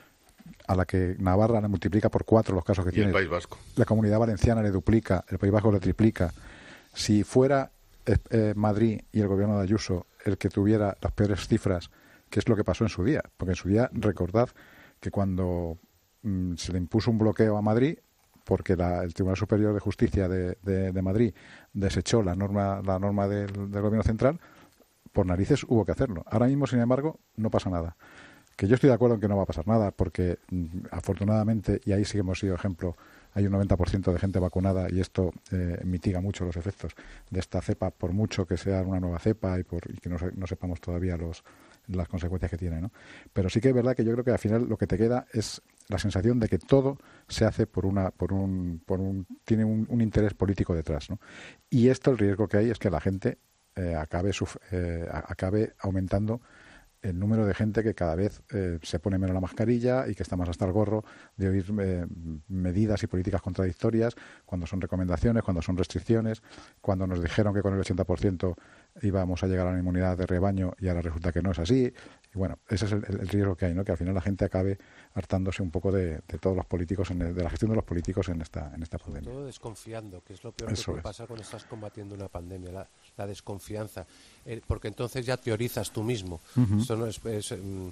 a la que Navarra le multiplica por cuatro los casos que y tiene. El País Vasco. La Comunidad Valenciana le duplica, el País Vasco le triplica. Si fuera eh, eh, Madrid y el gobierno de Ayuso el que tuviera las peores cifras, que es lo que pasó en su día, porque en su día, recordad que cuando mm, se le impuso un bloqueo a Madrid, porque la, el Tribunal Superior de Justicia de, de, de Madrid desechó la norma, la norma del, del gobierno central, por narices hubo que hacerlo. Ahora mismo, sin embargo, no pasa nada. Que yo estoy de acuerdo en que no va a pasar nada, porque mm, afortunadamente, y ahí sí que hemos sido ejemplo, hay un noventa por ciento de gente vacunada y esto eh, mitiga mucho los efectos de esta cepa, por mucho que sea una nueva cepa y, por, y que no, no sepamos todavía los, las consecuencias que tiene, ¿no? Pero sí que es verdad que yo creo que al final lo que te queda es la sensación de que todo se hace por una por un por un tiene un, un interés político detrás, ¿no? Y esto, el riesgo que hay es que la gente Eh, acabe, suf- eh, acabe aumentando el número de gente que cada vez eh, se pone menos la mascarilla y que está más hasta el gorro de oír eh, medidas y políticas contradictorias cuando son recomendaciones, cuando son restricciones, cuando nos dijeron que con el ochenta por ciento íbamos a llegar a la inmunidad de rebaño y ahora resulta que no es así. Y bueno, ese es el, el riesgo que hay, ¿no? Que al final la gente acabe hartándose un poco de, de todos los políticos, en el, de la gestión de los políticos en esta en esta pandemia. Todo desconfiando, que es lo peor Eso que puede es. pasar cuando estás combatiendo una pandemia, la, la desconfianza, eh, porque entonces ya teorizas tú mismo. Uh-huh. Esto no es, es mm,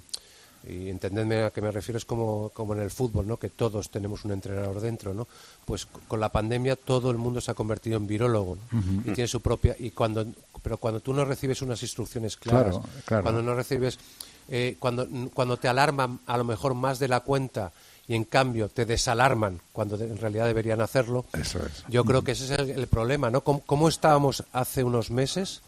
y entendedme a qué me refiero, es como, como en el fútbol, ¿no? Que todos tenemos un entrenador dentro, ¿no? Pues con la pandemia todo el mundo se ha convertido en virólogo, ¿no? Uh-huh. Y tiene su propia, y cuando pero cuando tú no recibes unas instrucciones claras, claro, claro. cuando no recibes eh, cuando cuando te alarman a lo mejor más de la cuenta y en cambio te desalarman cuando de, en realidad deberían hacerlo. Eso es. Yo creo que ese es el, el problema, ¿no? ¿Cómo, cómo estábamos hace unos meses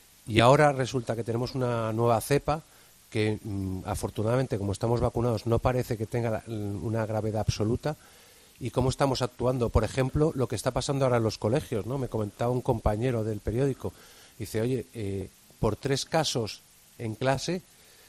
y ahora resulta que tenemos una nueva cepa que mmm, afortunadamente, como estamos vacunados, no parece que tenga la, una gravedad absoluta? Y cómo estamos actuando, por ejemplo, lo que está pasando ahora en los colegios, ¿no? Me comentaba un compañero del periódico, dice, oye, eh, por tres casos en clase,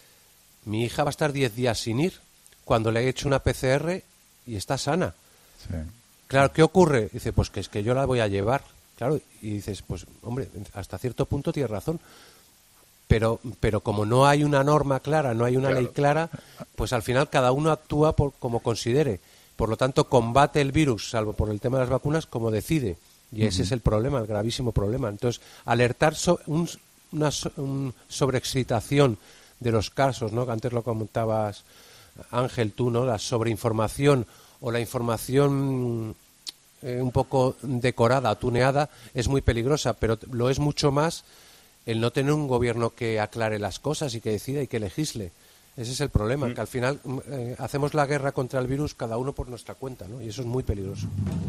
mi hija va a estar diez días sin ir, cuando le he hecho una P C R y está sana. Sí. Claro, ¿qué ocurre? Dice, pues que es que yo la voy a llevar. Claro, y dices, pues hombre, hasta cierto punto tienes razón. Pero, pero como no hay una norma clara, no hay una claro. ley clara, pues al final cada uno actúa por como considere. por lo tanto combate el virus, salvo por el tema de las vacunas, como decide. Y ese uh-huh. es el problema, el gravísimo problema. Entonces, alertar so, un, una so, un sobreexcitación de los casos, ¿no? Que antes lo comentabas, Ángel, tú, ¿no? La sobreinformación o la información eh, un poco decorada, tuneada, es muy peligrosa, pero lo es mucho más el no tener un gobierno que aclare las cosas y que decida y que legisle. Ese es el problema, mm. que al final eh, hacemos la guerra contra el virus cada uno por nuestra cuenta, ¿no? Y eso es muy peligroso.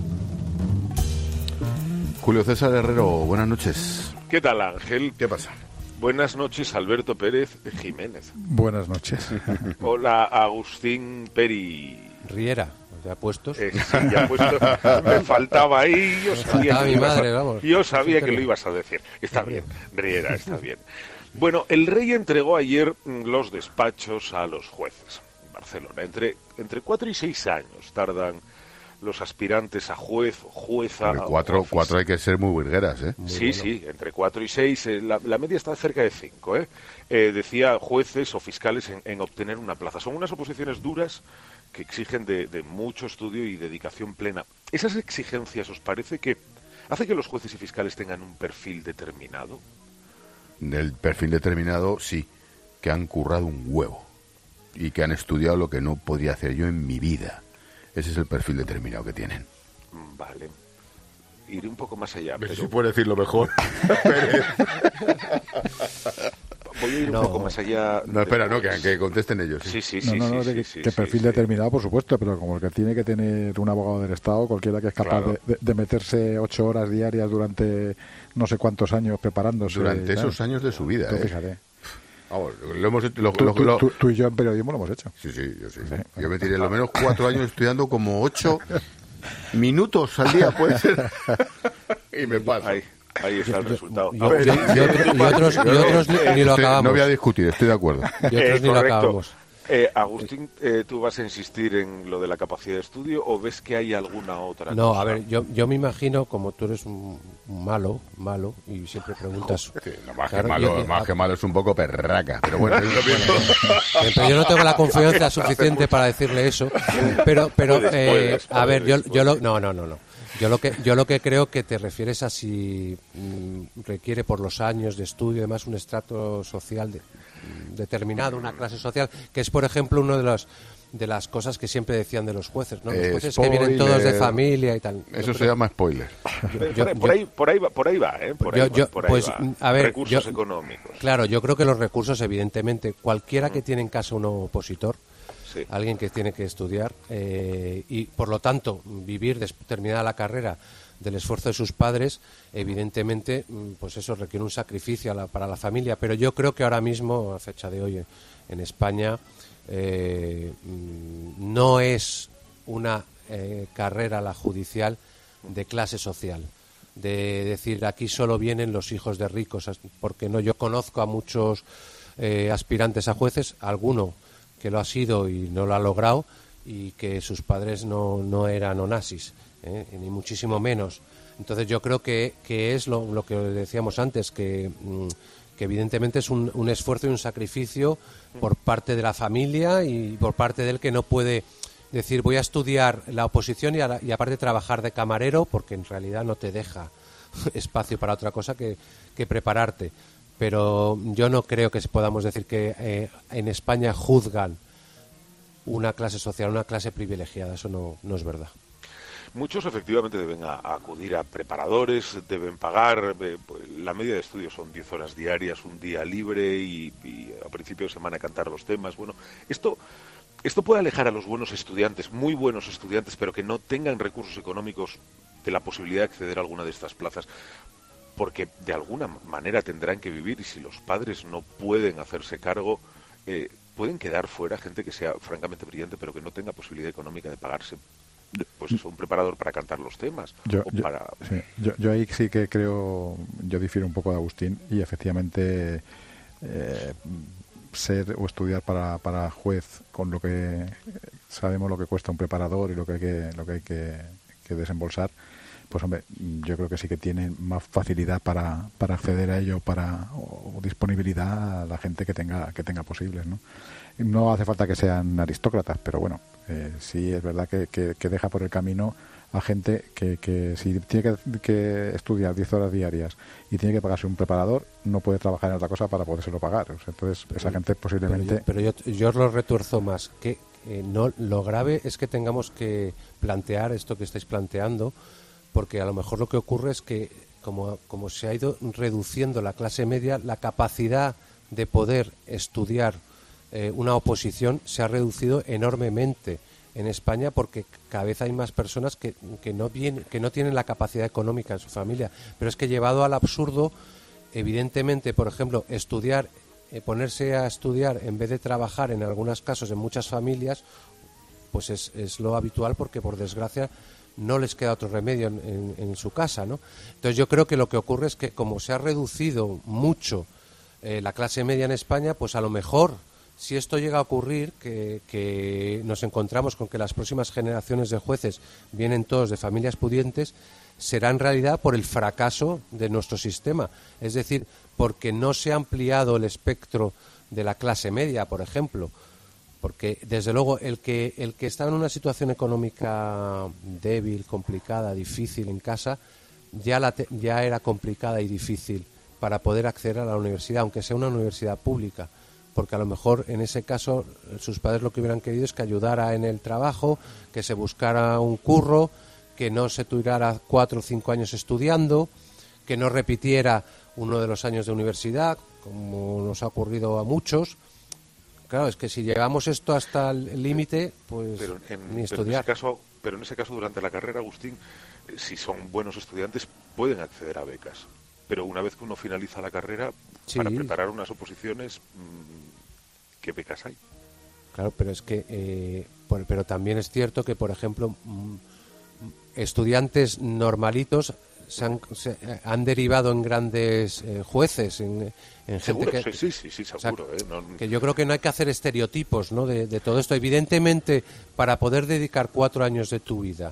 Julio César Herrero, buenas noches. ¿Qué tal, Ángel? ¿Qué pasa? Buenas noches, Alberto Pérez Jiménez. Buenas noches. Hola, Agustín Peri. Riera, ya puestos. Eh, sí, ya puestos. Me faltaba ahí. Yo sabía, que, mi madre, a, vamos. Yo sabía que lo ibas a decir. Está bien, Riera, está bien. Bueno, el rey entregó ayer los despachos a los jueces en Barcelona. Entre, entre cuatro y seis años tardan los aspirantes a juez, jueza... Pero cuatro, cuatro hay que ser muy virgueras, ¿eh? Muy sí, bueno. sí, entre cuatro y seis. Eh, la, la media está cerca de cinco, ¿eh? eh decía jueces o fiscales en, en obtener una plaza. Son unas oposiciones duras que exigen de, de mucho estudio y dedicación plena. ¿Esas exigencias os parece que hace que los jueces y fiscales tengan un perfil determinado? El perfil determinado, sí, que han currado un huevo y que han estudiado lo que no podría hacer yo en mi vida. Ese es el perfil determinado que tienen. Vale. Iré un poco más allá. Pero... Si puede decirlo mejor. Voy a ir no. un poco más allá. No, espera, no, que, que contesten ellos. Sí, sí, sí. sí, no, no, no, sí, de, sí, que sí, perfil sí, determinado, por supuesto, pero como el que tiene que tener un abogado del Estado, cualquiera que es capaz claro. de, de meterse ocho horas diarias durante no sé cuántos años preparándose. Durante ¿sabes? esos años de su vida, Tú, ¿eh? Fíjate. Vamos, lo hemos, lo, tú, lo, tú, lo... Tú, tú y yo en periodismo lo hemos hecho. Sí, sí, yo sí. sí. Yo me tiré lo menos cuatro años estudiando como ocho minutos al día, puede ser. Y me pasa. Ahí, ahí está el resultado. Y otros, y otros, y otros ni, ni lo acabamos. No voy a discutir, estoy de acuerdo. Y otros eh, ni lo acabamos. Eh, Agustín, eh, ¿tú vas a insistir en lo de la capacidad de estudio o ves que hay alguna otra No, cosa? a ver, yo, yo me imagino, como tú eres un malo, malo, y siempre preguntas... Sí, no, más, claro, que malo, yo, más que malo es un poco perraca, pero bueno, yo, bueno, pero yo no tengo la confianza suficiente para decirle eso, pero, pero puedes, eh, puedes, a ver, yo, yo lo... No, no, no, no. Yo lo que yo lo que creo que te refieres a si mm, requiere por los años de estudio y demás un estrato social de, mm, determinado, una clase social, que es por ejemplo uno de los de las cosas que siempre decían de los jueces, ¿no? Los eh, jueces spoiler. Que vienen todos de familia y tal. Eso se llama spoiler. Yo, yo, por, ahí, por ahí va, por ahí va, ¿eh? Por ahí yo, va, yo, por ahí pues, va. A ver, recursos yo, económicos. Claro, yo creo que los recursos, evidentemente, cualquiera que tiene en casa un opositor, sí. alguien que tiene que estudiar eh, y, por lo tanto, vivir des, terminada la carrera del esfuerzo de sus padres, evidentemente, pues eso requiere un sacrificio a la, para la familia. Pero yo creo que ahora mismo, a fecha de hoy, en España, eh, no es una eh, carrera la judicial de clase social. De decir, aquí solo vienen los hijos de ricos, porque no, yo conozco a muchos eh, aspirantes a jueces, alguno que lo ha sido y no lo ha logrado, y que sus padres no, no eran onassis. ¿Eh? Ni muchísimo menos. Entonces yo creo que, que es lo, lo que decíamos antes, que, que evidentemente es un, un esfuerzo y un sacrificio por parte de la familia y por parte del que no puede decir voy a estudiar la oposición y, a, y aparte trabajar de camarero, porque en realidad no te deja espacio para otra cosa que, que prepararte. Pero yo no creo que podamos decir que eh, en España juzgan una clase social, una clase privilegiada. Eso no, no es verdad. Muchos efectivamente deben a, a acudir a preparadores, deben pagar, eh, la media de estudios son diez horas diarias, un día libre y, y a principio de semana cantar los temas. Bueno, esto, esto puede alejar a los buenos estudiantes, muy buenos estudiantes, pero que no tengan recursos económicos de la posibilidad de acceder a alguna de estas plazas, porque de alguna manera tendrán que vivir y si los padres no pueden hacerse cargo, eh, pueden quedar fuera gente que sea francamente brillante pero que no tenga posibilidad económica de pagarse pues eso, un preparador para cantar los temas. Yo, o yo, para... sí, yo, yo ahí sí que creo, yo difiero un poco de Agustín y efectivamente eh, ser o estudiar para, para juez con lo que sabemos lo que cuesta un preparador y lo que hay que, lo que, hay que, que desembolsar, pues hombre, yo creo que sí que tienen más facilidad para, para acceder a ello, para o, o disponibilidad a la gente que tenga que tenga posibles, ¿no? No hace falta que sean aristócratas, pero bueno, eh, sí es verdad que, que, que deja por el camino a gente que, que si tiene que, que estudiar diez horas diarias y tiene que pagarse un preparador, no puede trabajar en otra cosa para podérselo pagar. O sea, entonces, esa gente posiblemente... Pero yo, pero yo, yo os lo retuerzo más, que eh, no lo grave es que tengamos que plantear esto que estáis planteando, porque a lo mejor lo que ocurre es que, como, como se ha ido reduciendo la clase media, la capacidad de poder estudiar eh, una oposición se ha reducido enormemente en España, porque cada vez hay más personas que, que, no viene, que no tienen la capacidad económica en su familia. Pero es que llevado al absurdo, evidentemente, por ejemplo, estudiar, eh, ponerse a estudiar en vez de trabajar, en algunos casos, en muchas familias, pues es, es lo habitual, porque por desgracia no les queda otro remedio en, en, en su casa, ¿no? Entonces yo creo que lo que ocurre es que, como se ha reducido mucho eh, la clase media en España, pues a lo mejor, si esto llega a ocurrir, que, que nos encontramos con que las próximas generaciones de jueces vienen todos de familias pudientes, será en realidad por el fracaso de nuestro sistema. Es decir, porque no se ha ampliado el espectro de la clase media, por ejemplo. Porque, desde luego, el que, el que está en una situación económica débil, complicada, difícil en casa, ya, la te, ya era complicada y difícil para poder acceder a la universidad, aunque sea una universidad pública. Porque a lo mejor en ese caso sus padres lo que hubieran querido es que ayudara en el trabajo, que se buscara un curro, que no se durara cuatro o cinco años estudiando, que no repitiera uno de los años de universidad, como nos ha ocurrido a muchos. Claro, es que si llevamos esto hasta el límite, pues pero en, ni estudiar. Pero en, ese caso, pero en ese caso, durante la carrera, Agustín, si son buenos estudiantes, pueden acceder a becas. Pero una vez que uno finaliza la carrera, sí, para preparar unas oposiciones, ¿qué becas hay? Claro, pero es que, eh, por, pero también es cierto que, por ejemplo, estudiantes normalitos se han, se han derivado en grandes eh, jueces, en, en ¿Seguro? gente que... Sí, sí, sí, seguro. O sea, ¿eh? No... Que yo creo que no hay que hacer estereotipos, ¿no?, de, de todo esto. Evidentemente, para poder dedicar cuatro años de tu vida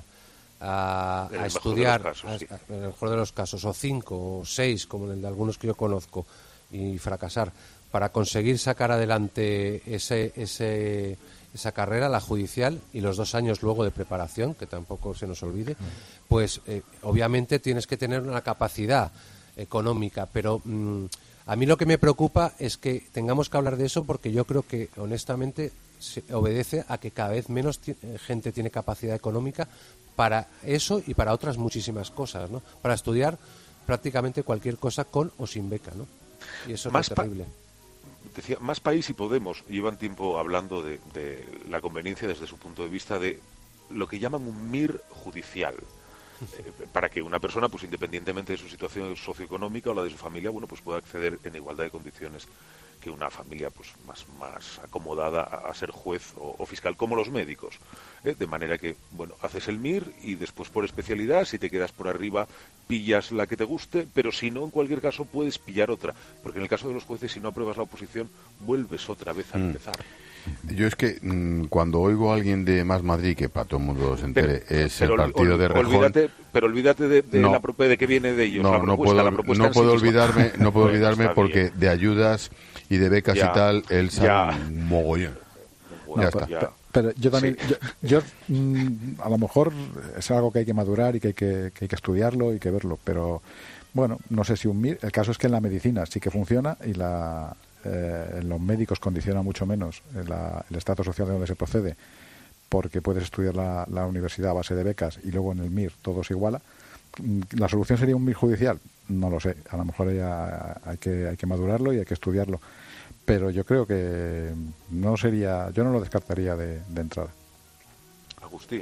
a, a estudiar, casos, a, sí. a, en el mejor de los casos, o cinco o seis, como en el de algunos que yo conozco, y fracasar, para conseguir sacar adelante ese, ese, esa carrera, la judicial, y los dos años luego de preparación, que tampoco se nos olvide, pues eh, obviamente tienes que tener una capacidad económica, pero mmm, a mí lo que me preocupa es que tengamos que hablar de eso, porque yo creo que, honestamente, se obedece a que cada vez menos t- gente tiene capacidad económica para eso y para otras muchísimas cosas, ¿no? Para estudiar prácticamente cualquier cosa con o sin beca, ¿no? Y eso Más es terrible. Pa- decía, Más País y Podemos llevan tiempo hablando de, de la conveniencia, desde su punto de vista, de lo que llaman un M I R judicial. Eh, para que una persona, pues independientemente de su situación socioeconómica o la de su familia, bueno, pues pueda acceder en igualdad de condiciones que una familia pues más, más acomodada a, a ser juez o, o fiscal, como los médicos. ¿eh? De manera que, bueno, haces el M I R y después, por especialidad, si te quedas por arriba, pillas la que te guste, pero si no, en cualquier caso, puedes pillar otra. Porque en el caso de los jueces, si no apruebas la oposición, vuelves otra vez a empezar. Yo es que mmm, cuando oigo a alguien de Más Madrid, que para todo el mundo se entere, pero, es pero el partido ol, de Rejón... Olvídate, pero olvídate de, de no, la propuesta de que viene de ellos, no, la propuesta, no puedo, la propuesta no puedo sí olvidarme, no puedo olvidarme Está porque bien. de ayudas y de becas ya, y tal, él sabe ya. un mogollón. Bueno, ya pero, está. pero, pero yo también, sí. yo, yo mm, a lo mejor es algo que hay que madurar y que hay que, que hay que estudiarlo y que verlo, pero bueno, no sé si un M I R, el caso es que en la medicina sí que funciona y la eh, en los médicos condiciona mucho menos la, el estatus social de donde se procede, porque puedes estudiar la, la universidad a base de becas y luego en el M I R todo se iguala. ¿La solución sería un M I R judicial? No lo sé, a lo mejor hay, hay, que, hay que madurarlo y hay que estudiarlo, pero yo creo que no sería, yo no lo descartaría de, de entrada. Agustín.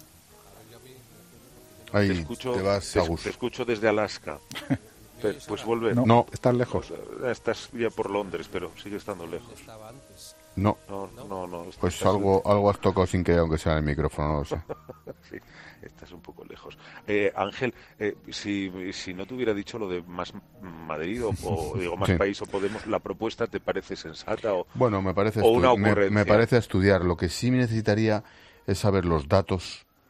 Ahí te escucho, te vas, te, Agus. te escucho desde Alaska. Pues, pues vuelve. No, no, estás lejos. Pues, estás ya por Londres, pero sigue estando lejos. No. No, no, no. Estás, pues estás algo, algo has tocado sin querer, aunque sea en el micrófono, no lo sé. Sí, estás un poco lejos. Eh, Ángel, eh, si, si no te hubiera dicho lo de Más Madrid o, o digo Más sí. País o Podemos, ¿la propuesta te parece sensata o, bueno, me parece, o una me, ocurrencia? me parece estudiar. Lo que sí me necesitaría es saber los datos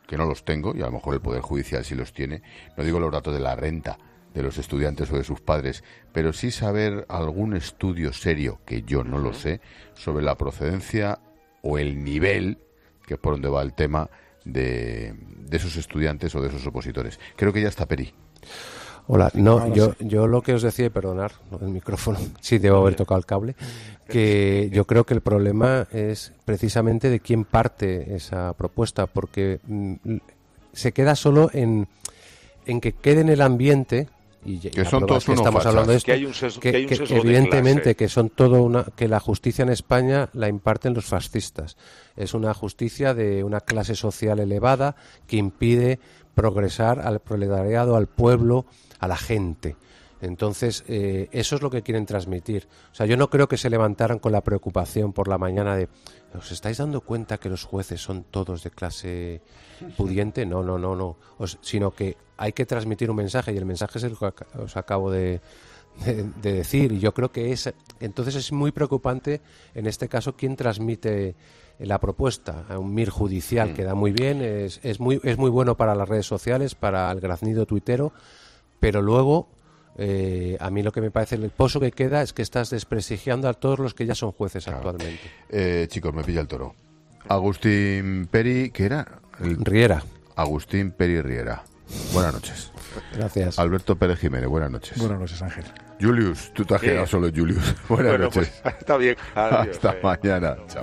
que no los tengo, y a lo mejor el Poder Judicial sí los tiene, no digo los datos de la renta de los estudiantes o de sus padres, pero sí saber algún estudio serio, que yo no lo sé, sobre la procedencia o el nivel, que es por donde va el tema, de, de esos estudiantes o de esos opositores. Creo que ya está Peri. Hola, no, yo, yo lo que os decía, y perdonar, no, el micrófono, sí debo haber tocado el cable, que yo creo que el problema es precisamente de quién parte esa propuesta, porque mm, se queda solo en, en que quede en el ambiente, y que son todos que estamos fachas. hablando de esto, que, hay un sesgo, que, que, hay un que sesgo evidentemente de clase. que son todo una, que la justicia en España la imparten los fascistas. Es una justicia de una clase social elevada que impide progresar al proletariado, al pueblo, a la gente. Entonces, eh, eso es lo que quieren transmitir. O sea, yo no creo que se levantaran con la preocupación por la mañana de ¿os estáis dando cuenta que los jueces son todos de clase pudiente? No, no, no, no. Os, sino que hay que transmitir un mensaje, y el mensaje es el que os acabo de, de, de decir. Y yo creo que es, entonces es muy preocupante, en este caso, quién transmite la propuesta. A un mir judicial mm. que da muy bien, es, es, muy, es muy bueno para las redes sociales, para el graznido tuitero, pero luego... Eh, a mí lo que me parece, el pozo que queda es que estás desprestigiando a todos los que ya son jueces claro. actualmente. Eh, chicos, me pilla el toro. Agustín Peri, ¿qué era? El... Riera. Agustín Peri Riera. Buenas noches. Gracias. Alberto Pérez Jiménez, buenas noches. Buenas noches, Ángel. Julius, tú te has quedado solo, Julius. Buenas bueno, noches. Pues, está bien. Adiós, Hasta eh. mañana. Chao.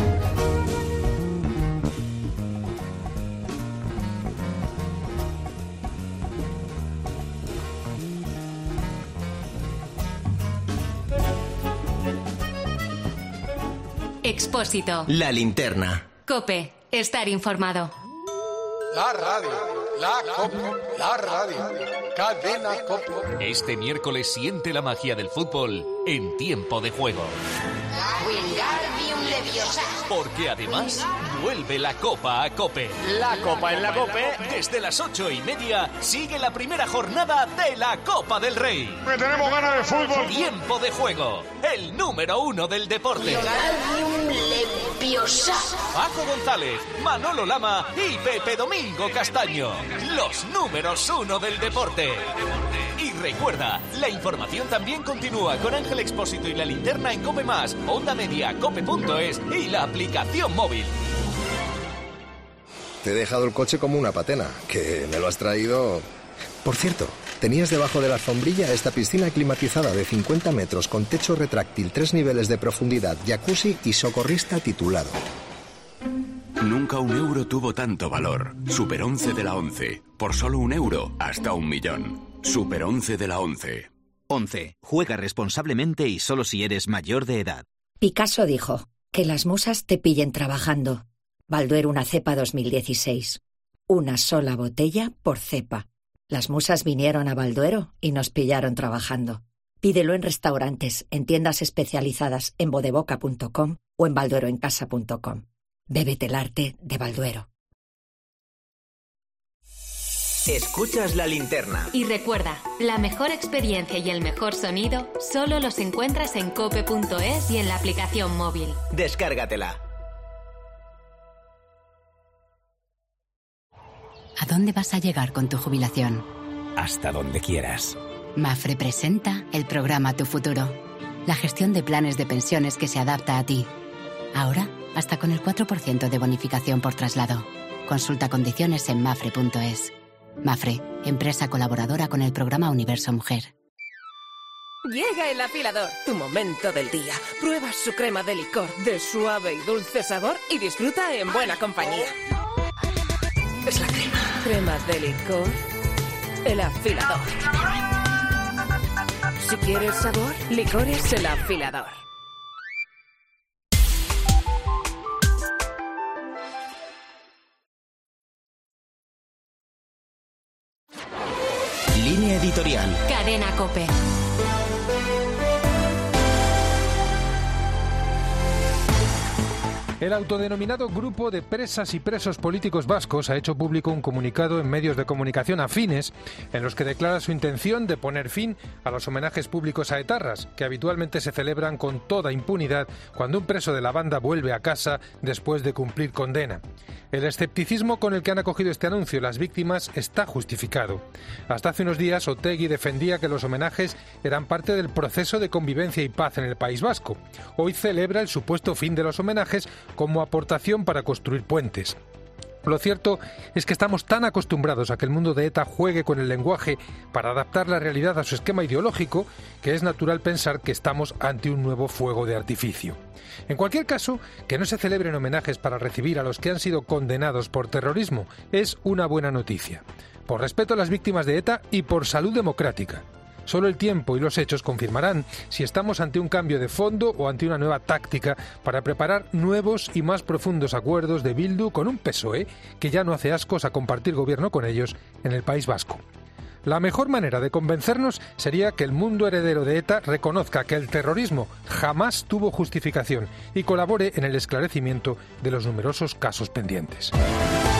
Expósito. La linterna. COPE. Estar informado. La radio. La COPE. La radio. Cadena COPE. Este miércoles siente la magia del fútbol en Tiempo de Juego. Wingardium Leviosa. Porque además vuelve la Copa a COPE. La Copa en la COPE. Desde las ocho y media sigue la primera jornada de la Copa del Rey. ¡Que tenemos ganas de fútbol! Tiempo de Juego, el número uno del deporte. Wingardium Leviosa. Paco González, Manolo Lama y Pepe Domingo Castaño. Los números uno del deporte. Y recuerda, la información también continúa con Ángel Expósito y la linterna en COPE más, Onda Media, cope punto es y la aplicación móvil. Te he dejado el coche como una patena, que me lo has traído... Por cierto, tenías debajo de la alfombrilla esta piscina climatizada de cincuenta metros con techo retráctil, tres niveles de profundidad, jacuzzi y socorrista titulado. Nunca un euro tuvo tanto valor. Super once de la once. Por solo un euro, hasta un millón. Super once de la once. once. Juega responsablemente y solo si eres mayor de edad. Picasso dijo, que las musas te pillen trabajando. Balduero una cepa dos mil dieciséis. Una sola botella por cepa. Las musas vinieron a Balduero y nos pillaron trabajando. Pídelo en restaurantes, en tiendas especializadas en bodeboca punto com o en baldueroencasa punto com. Bébete el arte de Balduero. Escuchas la linterna. Y recuerda, la mejor experiencia y el mejor sonido solo los encuentras en cope punto es y en la aplicación móvil. Descárgatela. ¿A dónde vas a llegar con tu jubilación? Hasta donde quieras. Mafre presenta el programa Tu Futuro. La gestión de planes de pensiones que se adapta a ti. Ahora, hasta con el cuatro por ciento de bonificación por traslado. Consulta condiciones en mafre punto es. Mafre, empresa colaboradora con el programa Universo Mujer. Llega el afilador, tu momento del día. Prueba su crema de licor de suave y dulce sabor y disfruta en buena compañía. Es la crema. Crema de licor, el afilador. Si quieres sabor, licores el afilador. Línea editorial. Cadena COPE. El autodenominado Grupo de Presas y Presos Políticos Vascos ha hecho público un comunicado en medios de comunicación afines en los que declara su intención de poner fin a los homenajes públicos a etarras, que habitualmente se celebran con toda impunidad cuando un preso de la banda vuelve a casa después de cumplir condena. El escepticismo con el que han acogido este anuncio las víctimas está justificado. Hasta hace unos días Otegi defendía que los homenajes eran parte del proceso de convivencia y paz en el País Vasco. Hoy celebra el supuesto fin de los homenajes como aportación para construir puentes. Lo cierto es que estamos tan acostumbrados a que el mundo de ETA juegue con el lenguaje para adaptar la realidad a su esquema ideológico que es natural pensar que estamos ante un nuevo fuego de artificio. En cualquier caso, que no se celebren homenajes para recibir a los que han sido condenados por terrorismo es una buena noticia, por respeto a las víctimas de ETA y por salud democrática. Solo el tiempo y los hechos confirmarán si estamos ante un cambio de fondo o ante una nueva táctica para preparar nuevos y más profundos acuerdos de Bildu con un P S O E que ya no hace ascos a compartir gobierno con ellos en el País Vasco. La mejor manera de convencernos sería que el mundo heredero de ETA reconozca que el terrorismo jamás tuvo justificación y colabore en el esclarecimiento de los numerosos casos pendientes.